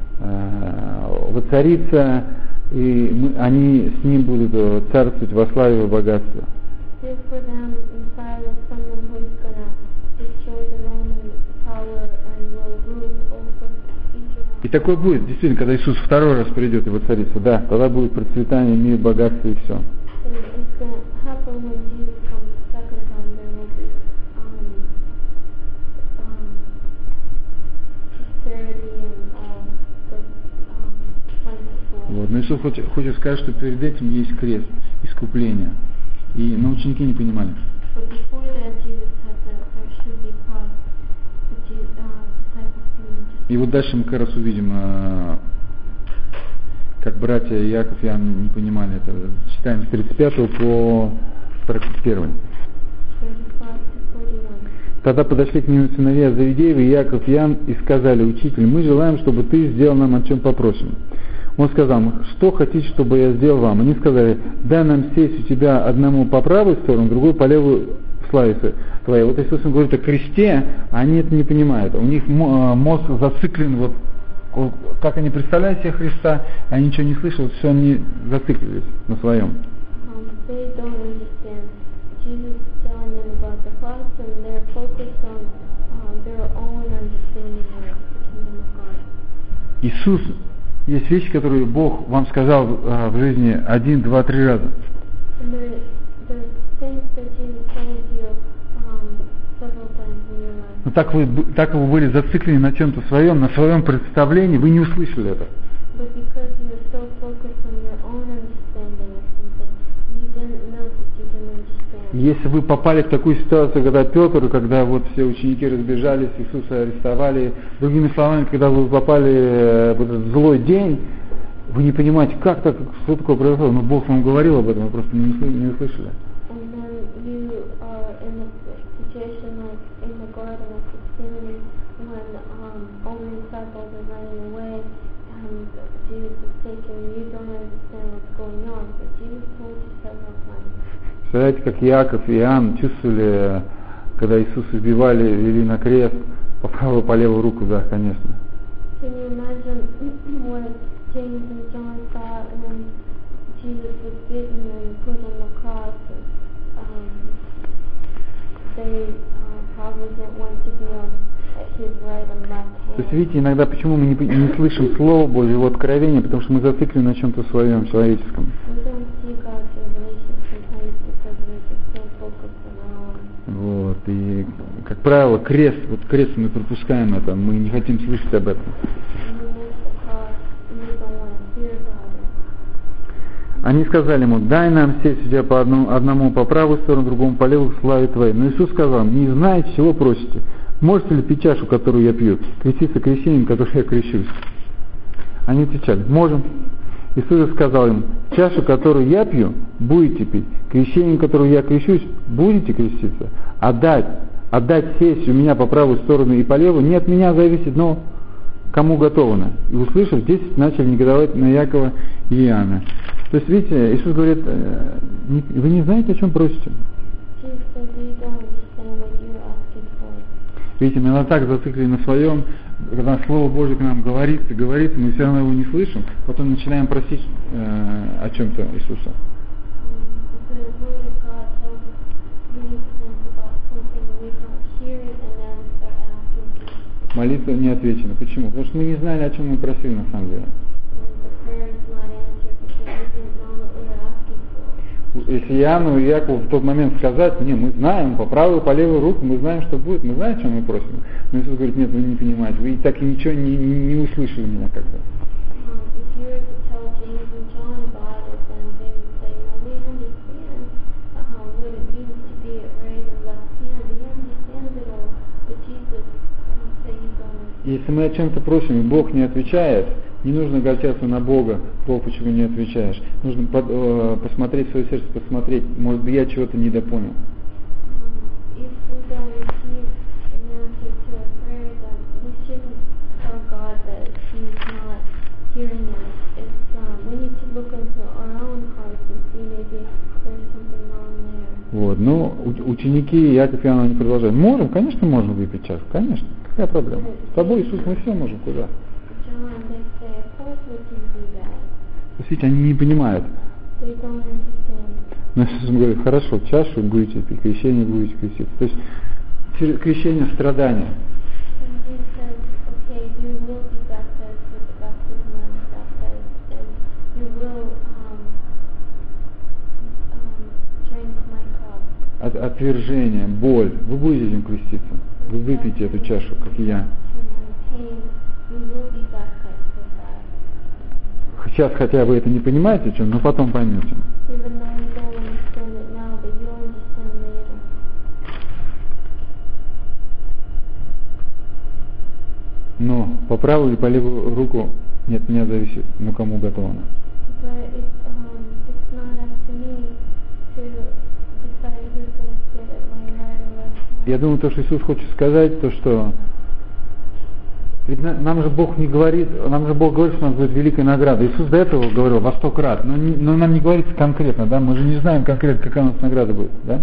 [SPEAKER 1] э, воцарится, и мы, они с ним будут э, царствовать во славе и богатстве.
[SPEAKER 2] Still for them, Messiah was someone who's going to destroy the Roman power and will rule over Israel.
[SPEAKER 1] И такое будет, действительно, когда Иисус второй раз придет и воцарится, да, тогда будет процветание, мир, богатство и все.
[SPEAKER 2] And it's going to happen when Jesus comes the second time. There will be um, um, prosperity and all the um, plentiful.
[SPEAKER 1] Вот. Но Иисус хочет, хочет сказать, что перед этим есть крест, искупление. И, но ученики не понимали.
[SPEAKER 2] But before that, Jesus said that there should be cross. But Jesus, uh, disciples didn't just.
[SPEAKER 1] И вот дальше мы как раз увидим, э, как братья Иаков и Иоанн не понимали это. Читаем с тридцать пятого по сорок первый.
[SPEAKER 2] thirty-five to forty-one.
[SPEAKER 1] Тогда подошли к нему сыновья Завидеева, Иаков и Иоанн, и сказали: «Учитель, мы желаем, чтобы ты сделал нам, о чем попросим». Он сказал: «Что хотите, чтобы я сделал вам?» Они сказали: «Дай нам сесть у тебя одному по правой стороне, другой по левую в славе твоей». Вот Иисус им говорит о кресте, а они это не понимают. У них мозг зациклен, вот, как они представляют себе Христа, они ничего не слышат, все они зациклились на своем.
[SPEAKER 2] Um, they don't understand. Jesus is telling them about the cross, and they're focused on um, their own understanding of the kingdom of God.
[SPEAKER 1] Иисус, есть вещи, которые Бог вам сказал а, в жизни один, два, три раза.
[SPEAKER 2] And there, there's things that Jesus told you um, several times in your life.
[SPEAKER 1] Но так вы, так вы были зациклены на чем-то своем, на своем представлении, вы не услышали это.
[SPEAKER 2] But because you're so focused on your own understanding of something, you didn't know that you didn't understand.
[SPEAKER 1] Если вы попали в такую ситуацию, когда Петр, когда вот все ученики разбежались, Иисуса арестовали, другими словами, когда вы попали в этот злой день, вы не понимаете, как так, что такое произошло, но Бог вам говорил об этом, вы просто не услышали.
[SPEAKER 2] And then you are in a situation like in the Garden of Gethsemane when um, all the disciples are running away and Jesus is taken. You don't understand what's going on, but Jesus told you several times.
[SPEAKER 1] Представляете, как Иаков и Иоанн чувствовали, когда Иисуса избивали, вели на крест, по правую, по левую руку, да, конечно.
[SPEAKER 2] Can you imagine what James and John thought when Jesus was beaten and put on the cross? Um, they uh, probably didn't want to be on his right and left hand.
[SPEAKER 1] То есть, видите, иногда почему мы не, не слышим Слово Божьего, Его откровения, потому что мы зациклены на чем-то своем человеческом. правило, крест, вот крест мы пропускаем это, мы не хотим слышать об этом. Они сказали ему: дай нам сесть у тебя по одному, одному по правую сторону, другому по левую, в славе твоей. Но Иисус сказал: не знаете, чего просите. Можете ли пить чашу, которую я пью, креститься крещением, которым я крещусь? Они отвечали: можем. Иисус сказал им: чашу, которую я пью, будете пить, крещением, которым я крещусь, будете креститься. Отдать, отдать сесть у меня по правую сторону и по левую, не от меня зависит, но кому готовно. И услышав, здесь начали негодовать на Якова и Иоанна. То есть, видите, Иисус говорит: вы не знаете, о чем просите. Видите, мы так зациклены на своем, когда Слово Божье к нам говорится, говорится, мы все равно его не слышим, потом начинаем просить э, о чем-то Иисуса. Молитва не отвечена. Почему? Потому что мы не знали, о чем мы просили на самом деле. Если Иоанну и Якову в тот момент сказать: не, мы знаем, по правую, по левую руку, мы знаем, что будет, мы знаем, о чем мы просим. Но Иисус говорит: нет, вы не понимаете, вы так и ничего не, не, не услышали меня как-то. Если мы о чем-то просим, и Бог не отвечает, не нужно огорчаться на Бога: Бог, почему не отвечаешь. Нужно под, э, посмотреть в свое сердце, посмотреть, может быть, я чего-то недопонял. Вот, но ученики Яков и Иоанн, они продолжают: можем, конечно, можем выпить чашу, конечно, какая проблема? С тобой, Иисус, мы все можем, куда? Видите, они не понимают. Но Иисус говорит: хорошо, чашу будете пить, крещение будете креститься. То есть крещение страдания. От, отвержение, боль. Вы будете этим креститься. Вы выпьете эту чашу, как и я. Сейчас хотя вы это не понимаете, чем, но потом поймете. Но по правую или по левую руку не от меня зависит, но кому готово. Я думаю, то, что Иисус хочет сказать, то, что ведь нам же Бог не говорит, нам же Бог говорит, что у нас будет великая награда. Иисус до этого говорил во сто крат, но, не, но нам не говорится конкретно, да, мы же не знаем конкретно, какая у нас награда будет, да?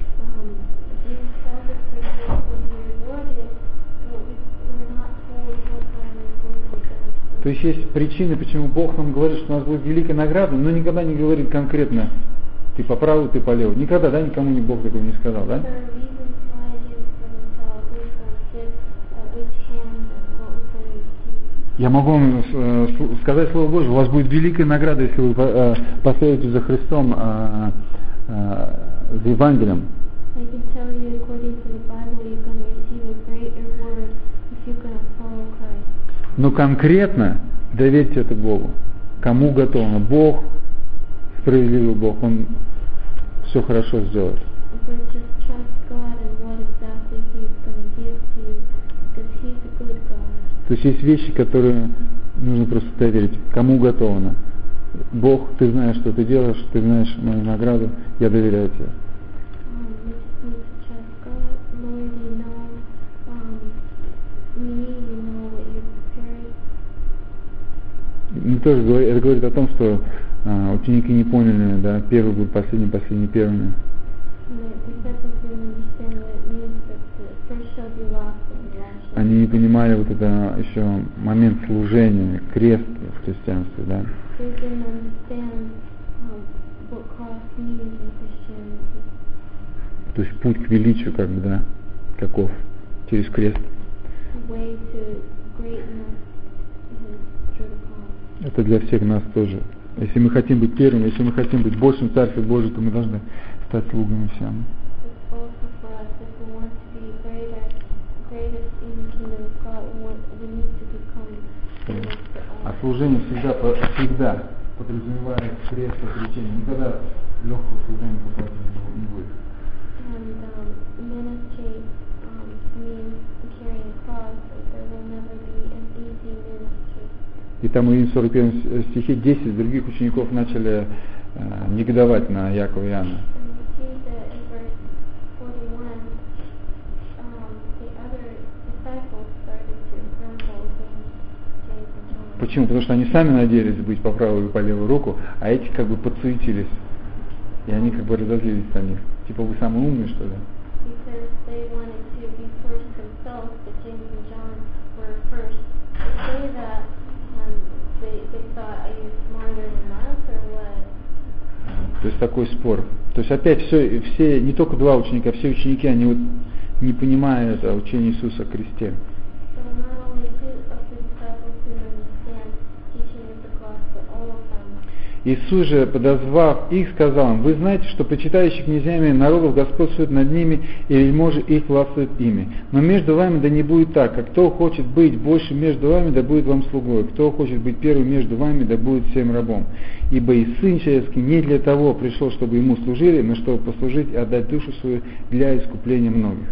[SPEAKER 1] То есть есть причины, почему Бог нам говорит, что у нас будет великая награда, но никогда не говорит конкретно: ты по правую, ты по левую. Никогда, да, никому не Бог такого не сказал, да? Я могу вам э, сказать Слово Божие: у вас будет великая награда, если вы э, последуете за Христом, э, э, за Евангелием. Но конкретно доверьте это Богу. Кому готово? Бог, справедливый Бог, Он все хорошо сделает. То есть есть вещи, которые нужно просто доверить. Кому готово? Бог, ты знаешь, что ты делаешь, ты знаешь мою награду, я доверяю тебе. Ну, тоже говорит, это говорит о том, что а, ученики не поняли, да, первый был последний, последний первыми. Они не понимали вот это еще момент служения, крест в христианстве, да. То есть путь к величию, как бы, да, каков, через крест. Это для всех нас тоже. Если мы хотим быть первыми, если мы хотим быть большим в Царстве Божьем, то мы должны стать слугами всем. служение всегда, всегда подразумевает крест отречения. Никогда легкого служения просто не будет.
[SPEAKER 2] And um, ministry um, means carrying a cross, and there will never be an easy ministry.
[SPEAKER 1] И там и в сорок первом стихе десять других учеников начали э, негодовать на Якова и Иоанна. Почему? Потому что они сами надеялись быть по правую и по левую руку, а эти как бы подсуетились. И они как бы разозлились на них. Типа вы самые умные, что ли? То есть такой спор. То есть опять все, все, не только два ученика, а все ученики, они вот не понимают учения Иисуса о кресте. Иисус же, подозвав их, сказал им: вы знаете, что почитающие князьями народов господствуют над ними, и вельможи их властвуют ими. Но между вами да не будет так, а кто хочет быть больше между вами, да будет вам слугой, кто хочет быть первым между вами, да будет всем рабом. Ибо и Сын Человеческий не для того пришел, чтобы ему служили, но чтобы послужить и отдать душу свою для искупления многих.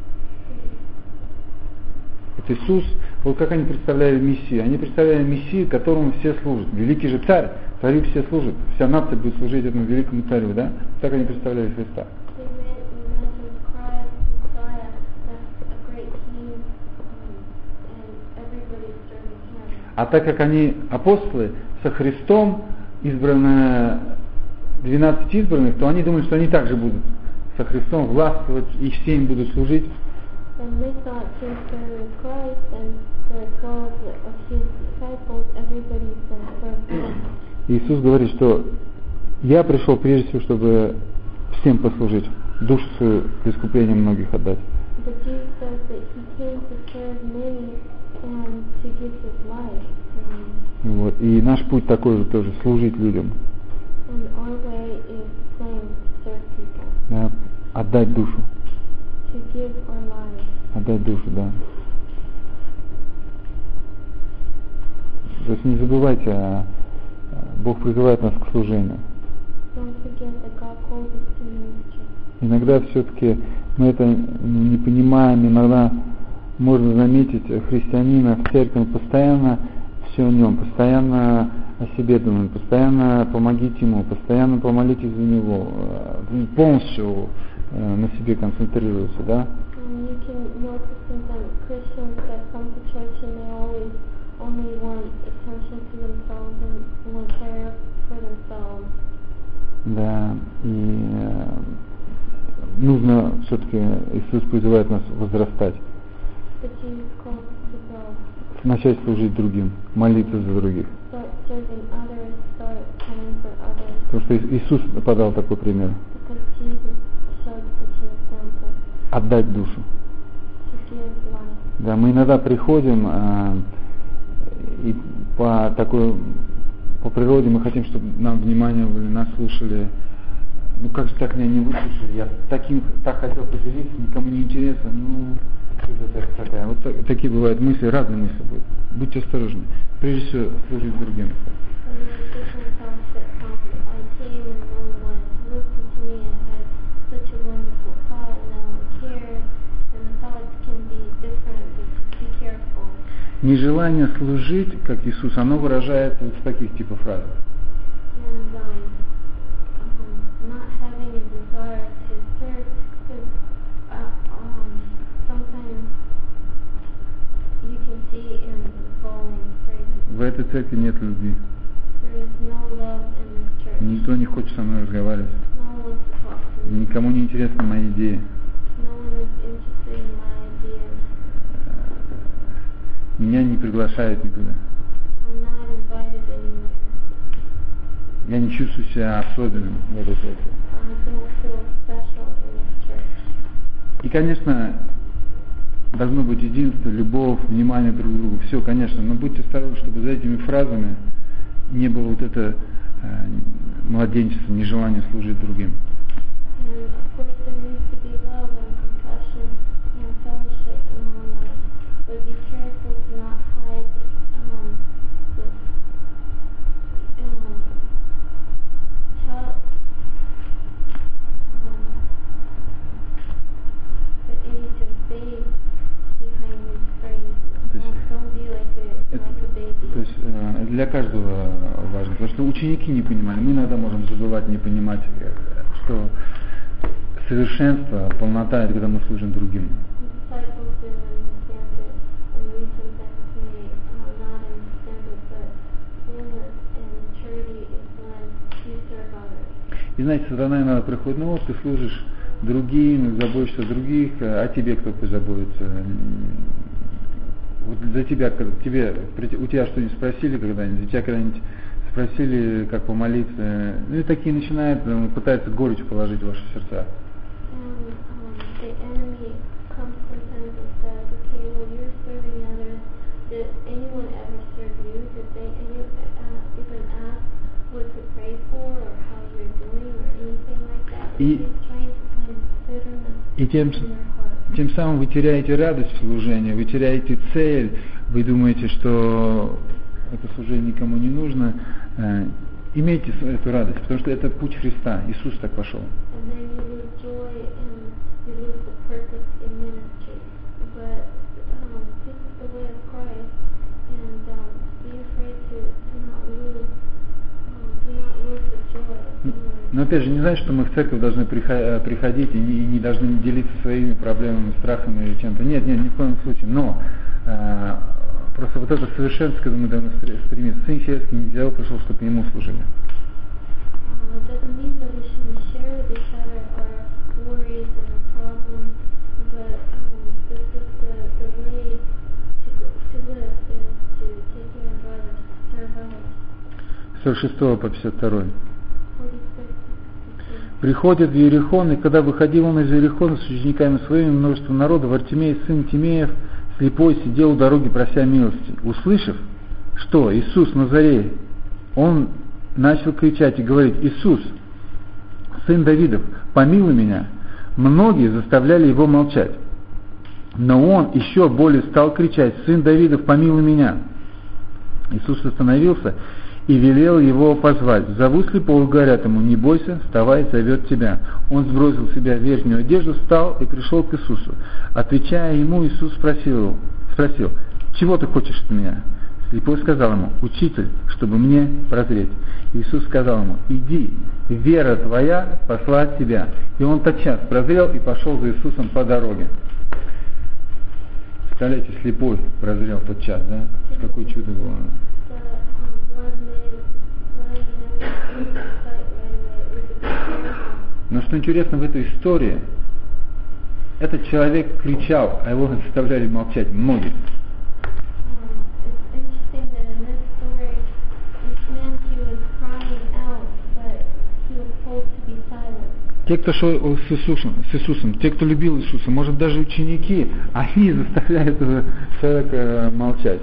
[SPEAKER 1] Вот Иисус, вот как они представляли Мессию? Они представляли Мессию, которому все служат. Великий же царь, царю все служат. Вся нация будет служить этому великому царю, да? Так они представляли Христа. А так как они апостолы со Христом, избранные, двенадцать избранных, то они думали, что они также будут со Христом властвовать и все им будут служить. Иисус говорит, что я пришел прежде всего, чтобы всем послужить, душу свою для искупления многих отдать. Вот. И наш путь такой же тоже, служить людям. Да, отдать душу. Отдать душу, да. То есть не забывайте, Бог призывает нас к служению. Иногда все-таки мы это не понимаем, иногда можно заметить христианина в церкви, постоянно все в нем, постоянно о себе думает, постоянно помогите ему, постоянно помолитесь за него, полностью на себе концентрируется, да? Да, и э, нужно все-таки, Иисус призывает нас возрастать. Начать служить другим, молиться за других. Потому что Иисус подал такой пример. Отдать душу. Да, мы иногда приходим э, и по такой, по природе мы хотим, чтобы нам внимание были, нас слушали. Ну как же так меня не выслушали? Я таким так хотел поделиться, никому не интересно. Ну, что-то такая. Вот так, такие бывают мысли, разные мысли будут. Будьте осторожны. Прежде всего, служить другим. Нежелание служить, как Иисус, оно выражается вот в таких типах фраз. В этой церкви нет любви. Никто не хочет со мной разговаривать. Никому не интересны мои идеи. Меня не приглашают никуда. Я не чувствую себя особенным в этой церкви. И, конечно, должно быть единство, любовь, внимание друг к другу. Все, конечно, но будьте осторожны, чтобы за этими фразами не было вот это э, младенчество, нежелание служить другим. То есть э, для каждого важно, потому что ученики не понимали, мы иногда можем забывать, не понимать, что совершенство, полнота — это когда мы служим другим. И знаете, сатана иногда приходит, ну вот ты служишь другим, заботишься о других, а тебе кто позаботится? Вот за тебя, тебе, у тебя что-нибудь спросили когда-нибудь, у тебя когда-нибудь спросили, как помолиться, ну и такие начинают, пытаются горечь положить в ваши сердца. И, и тем, тем самым вы теряете радость в служении, вы теряете цель, вы думаете, что это служение никому не нужно. Э, имейте эту радость, потому что это путь Христа. Иисус так пошел. Но опять же, не значит, что мы в церковь должны приходить и не должны делиться своими проблемами, страхами или чем-то. Нет, нет, ни в коем случае. Но э, просто вот это совершенство, когда мы должны стремиться. Сын человеческий не для того пришел, чтобы ему служили. С сорок шестого по пятьдесят второй. Приходит в Иерихон, и когда выходил он из Иерихона с учениками своими, множество народа, Вартимей, сын Тимеев, слепой, сидел у дороги, прося милости. Услышав, что Иисус Назарей, он начал кричать и говорить: «Иисус, сын Давидов, помилуй меня». Многие заставляли его молчать. Но он еще более стал кричать: «Сын Давидов, помилуй меня». Иисус остановился и велел его позвать. Зову слепого, говорят ему: «Не бойся, вставай, зовет тебя». Он сбросил с себя верхнюю одежду, встал и пришел к Иисусу. Отвечая ему, Иисус спросил, спросил: «Чего ты хочешь от меня?» Слепой сказал ему: «Учитель, чтобы мне прозреть». Иисус сказал ему: «Иди, вера твоя спасла тебя». И он тотчас прозрел и пошел за Иисусом по дороге. Представляете, слепой прозрел тотчас, да? Какое чудо было. Но что интересно в этой истории, этот человек кричал, а его заставляли молчать многие. Те, кто шел с Иисусом, с Иисусом, те, кто любил Иисуса, может даже ученики, они заставляют этого человека молчать.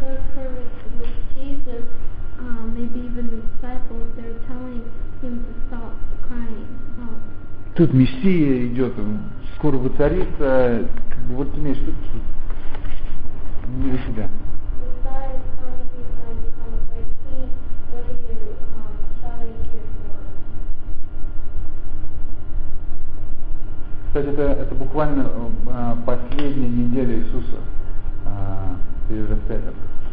[SPEAKER 1] Тут Мессия идет, скоро воцарится, вот ты имеешь, что не у тебя. Кстати, это, это буквально а, последняя неделя Иисуса а, перед распятием.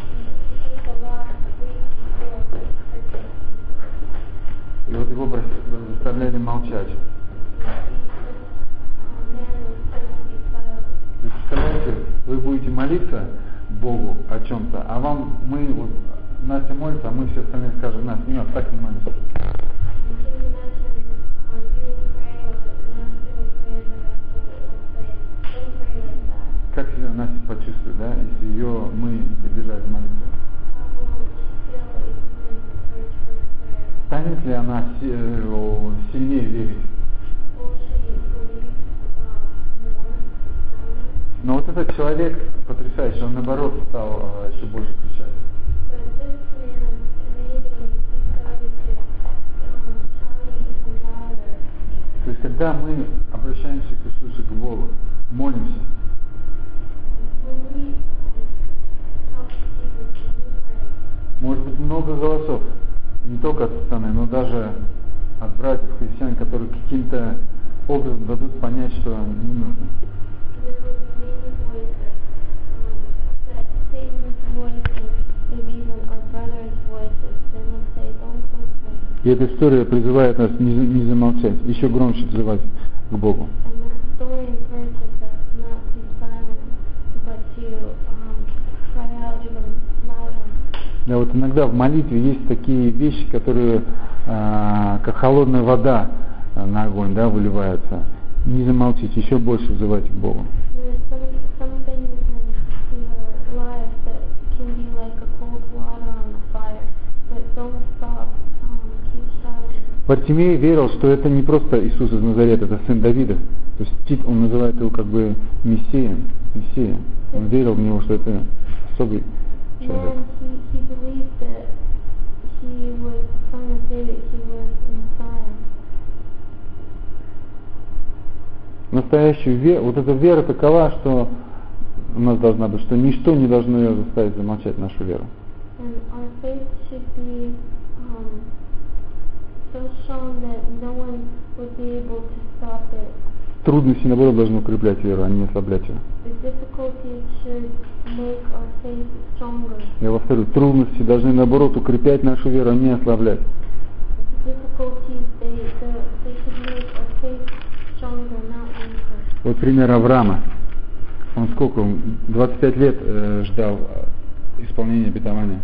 [SPEAKER 1] И вот его заставляли молчать. Вы представляете, вы будете молиться Богу о чем-то, а вам мы, вот, Настя молится, а мы все остальные скажем: Настя, не надо, так не молиться. Как себя Настя почувствует, да, если ее мы поддержали молитву? Станет ли она сильнее верить? Но вот этот человек потрясающий, он наоборот стал еще больше кричать. То есть, когда мы обращаемся к Иисусу, к Богу, молимся, может быть много голосов, не только от сатаны, но даже от братьев христиан, которые каким-то образом дадут понять, что не нужно. И эта история призывает нас не, не замолчать, еще громче взывать к Богу. Да, вот иногда в молитве есть такие вещи, которые а, как холодная вода на огонь, да, выливаются. Не замолчите, еще больше взывайте к Богу. Вартимей верил, что это не просто Иисус из Назарета, это сын Давида. То есть Тит, он называет его как бы Мессием. Мессием. Он верил в него, что это особый человек. Настоящую веру, вот эта вера такова, что у нас должна быть, что ничто не должно ее заставить замолчать нашу веру. Трудности, наоборот, должны укреплять веру, а не ослаблять ее. Я повторю, трудности должны, наоборот, укреплять нашу веру, а не ослаблять. Вот пример Авраама. Он сколько? Он двадцать пять лет э, ждал исполнения обетования.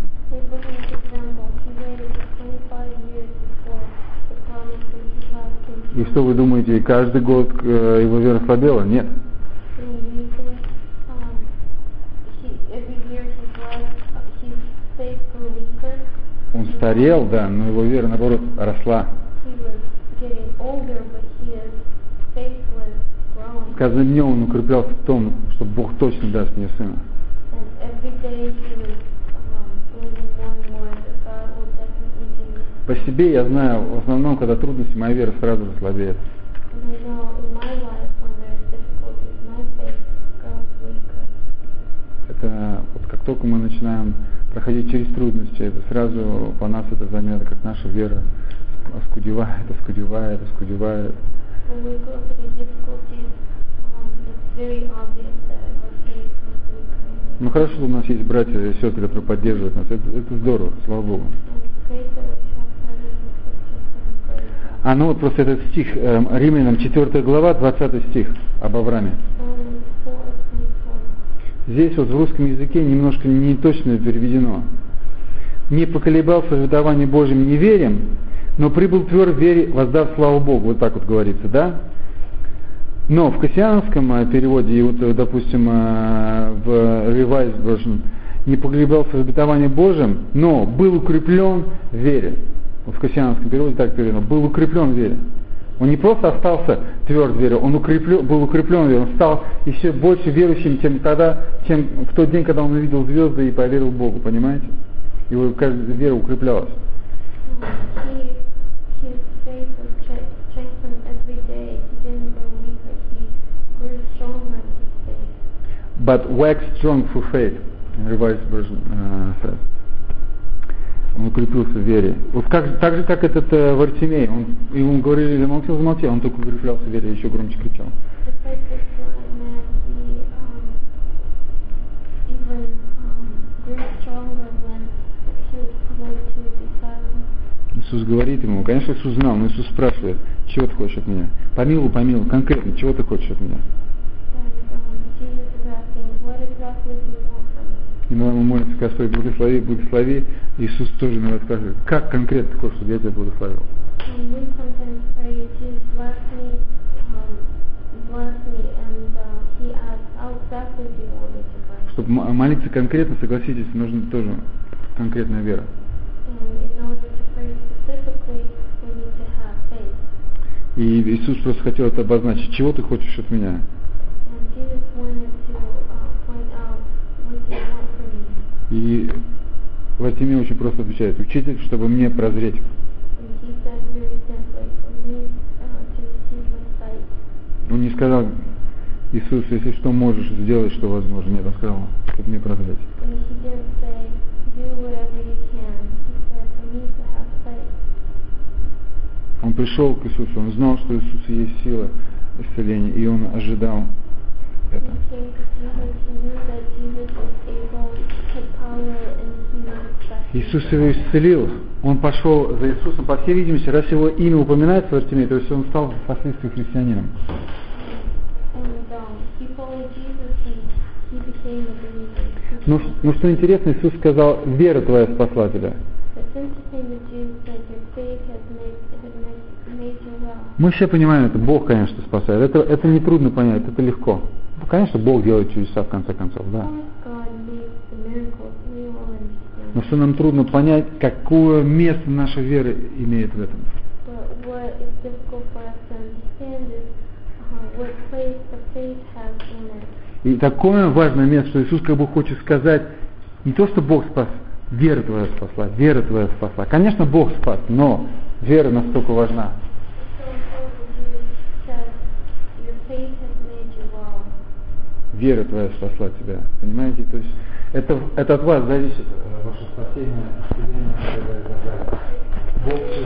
[SPEAKER 1] И что вы думаете, каждый год э, его вера слабела? Нет. Он старел, да, но его вера, наоборот, росла. С каждым днем он укреплялся в том, что Бог точно даст мне сына. По себе я знаю, в основном, когда трудности, моя вера сразу же слабеет. Это вот как только мы начинаем проходить через трудности, это сразу по нас это заметно, как наша вера оскудевает, оскудевает, оскудевает. Ну хорошо, что у нас есть братья и сестры, которые поддерживают нас. Это, это здорово, слава Богу. А ну вот просто этот стих, э, Римлянам четвёртая глава, двадцатый стих об Аврааме. Здесь вот в русском языке немножко неточно переведено. Не поколебался в обетовании Божьим неверием, но прибыл тверд в вере, воздав славу Богу. Вот так вот говорится, да? Но в кассианском переводе, и вот, допустим, в Revised Version, не поколебался в обетовании Божьим, но был укреплен в вере. Вот в кассианском переводе так переведено. Был укреплен в вере. Он не просто остался тверд в вере, он укреплен, был укреплен в вере. Он стал еще больше верующим, чем, тогда, чем в тот день, когда он увидел звезды и поверил в Богу, понимаете? Его каждая вера укреплялась. But wax strong for faith, Revised Version uh, says. Он укрепился в вере. Вот как, так же, как этот э, Вартимей, он, ему говорили, замолчал, замолчал, он только укреплялся в вере, еще громче кричал. Иисус говорит ему, конечно, Иисус знал, но Иисус спрашивает, чего ты хочешь от меня? Помилуй, помилуй, конкретно, чего ты хочешь от меня? И мы молимся, Господь, благослови, благослови. Иисус тоже на вас спрашивает, как конкретно ты хочешь, чтобы я тебя благословил? Чтобы молиться конкретно, согласитесь, нужна тоже конкретная вера. И Иисус просто хотел это обозначить, чего ты хочешь от меня? И Вартимей очень просто отвечает, учитель, чтобы мне прозреть. Он не сказал, Иисус, если что можешь сделать, что возможно. Нет, он сказал, чтобы мне прозреть. Он пришел к Иисусу, он знал, что Иисус есть сила исцеления, и он ожидал это. Иисус его исцелил, он пошел за Иисусом, по всей видимости, раз его имя упоминается в Артемии, то есть он стал впоследствии христианином.
[SPEAKER 2] And um, he followed Jesus and he became a believer.
[SPEAKER 1] Ну, ну что интересно, Иисус сказал, вера твоя спасла тебя.
[SPEAKER 2] But since the thing that Jesus said, your faith has made, has made, made you well.
[SPEAKER 1] Мы все понимаем это, Бог, конечно, спасает. Это, это не трудно понять, это легко. Ну, конечно, Бог делает чудеса в конце концов, да.
[SPEAKER 2] Of course, God makes the miracles, we all understand.
[SPEAKER 1] Но что нам трудно понять, какое место наша вера имеет в этом.
[SPEAKER 2] But what is difficult for us to understand is uh, what place the faith has in it.
[SPEAKER 1] И такое важное место, что Иисус как бы хочет сказать, не то, что Бог спас, вера твоя спасла, вера твоя спасла. Конечно, Бог спас, но вера настолько важна.
[SPEAKER 2] So important, Jesus said, your faith has made you well.
[SPEAKER 1] Вера твоя спасла тебя. Понимаете? То есть это, это от вас зависит, ваше спасение, исцеление и так далее, и так далее. Бог все,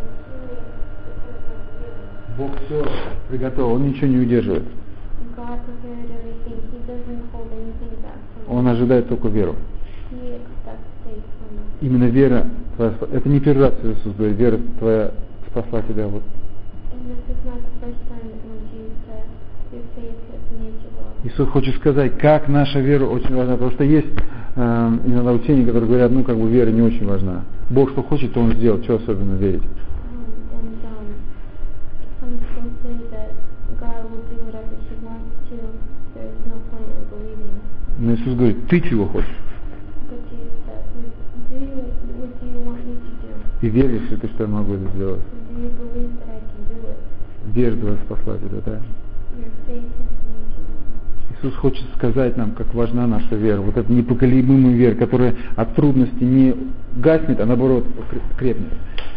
[SPEAKER 1] Бог все приготовил, Он ничего не удерживает.
[SPEAKER 2] God prepared everything. He doesn't hold anything back from us.
[SPEAKER 1] Он ожидает только веру.
[SPEAKER 2] He expects faith from us.
[SPEAKER 1] Именно вера твоя спасла. Это не первый раз Иисус говорит, вера твоя спасла тебя. Вот.
[SPEAKER 2] And this is not the first time when Jesus said, your faith has made you well.
[SPEAKER 1] Иисус хочет сказать, как наша вера очень важна, потому что есть э, иногда учения, которые говорят, ну как бы вера не очень важна. Бог что хочет, то Он сделает, что особенно верить.
[SPEAKER 2] Um, and um, some people say that God will do whatever He wants to. There is no point in believing.
[SPEAKER 1] Но Иисус говорит, ты чего хочешь?
[SPEAKER 2] But Jesus said, what do you, what do you want me to do?
[SPEAKER 1] И веришь ли ты, что я могу это сделать?
[SPEAKER 2] Do you believe that I can do it?
[SPEAKER 1] Вера твоя спасла тебя, да?
[SPEAKER 2] Your faith has made you well.
[SPEAKER 1] Иисус хочет сказать нам, как важна наша вера. Вот эта непоколебимая вера, которая от трудностей не гаснет, а наоборот крепнет.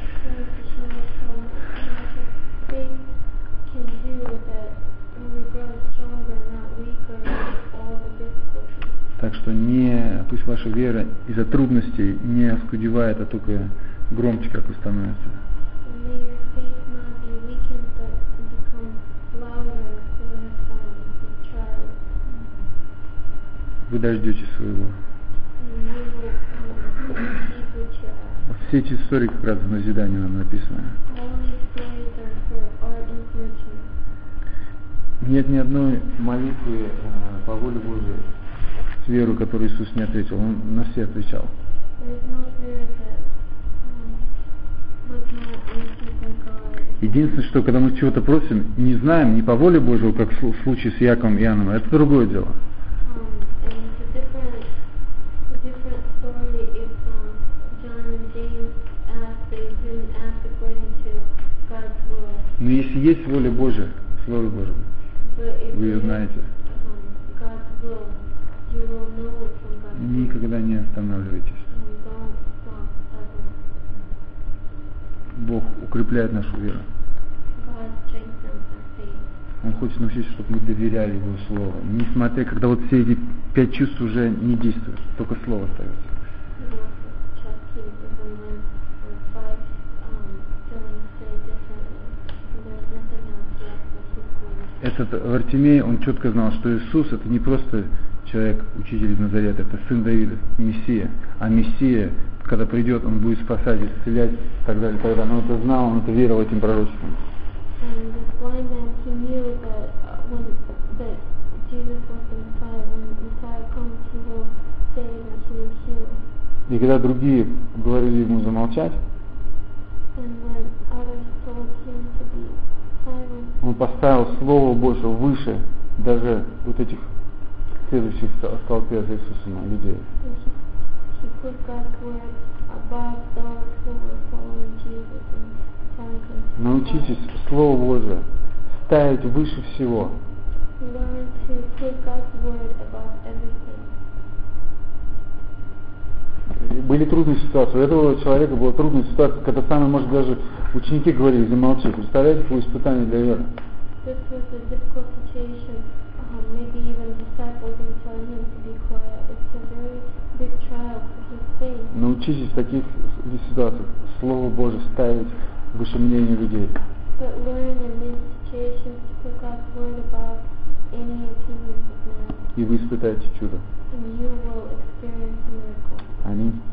[SPEAKER 1] Так что не, пусть ваша вера из-за трудностей не оскудевает, а только громче как бы становится. Вы дождетесь своего. Вот все эти истории как раз в назидании нам написаны. Нет ни одной молитвы э, по воле Божией с верой, которую Иисус не ответил. Он на все отвечал. Единственное, что когда мы чего-то просим, не знаем, не по воле Божьей, как в случае с Яковом и Иоанном, это другое дело. Но если есть воля Божья, Слово Божье, вы ее знаете. Никогда не останавливайтесь. Бог укрепляет нашу веру. Он хочет научиться, чтобы мы доверяли Его Слову. Несмотря, когда вот все эти пять чувств уже не действуют, только Слово остается. Этот Вартимей, он четко знал, что Иисус это не просто человек, учитель из Назарета, это сын Давида, Мессия. А Мессия, когда придет, он будет спасать, исцелять и так далее. Тогда он это знал, он это верил этим пророчествам. И когда другие говорили ему замолчать, он поставил Слово Божье выше даже вот этих следующих в толпе за Иисусом людей. Научитесь Слово Божие ставить выше всего. Были трудные ситуации. У этого человека была трудная ситуация, когда самые, может, даже ученики говорили, замолчи. Представляете, какое испытание для веры? Научитесь в таких ситуациях Слово Божие ставить выше мнения людей. И вы испытаете чудо. Аминь.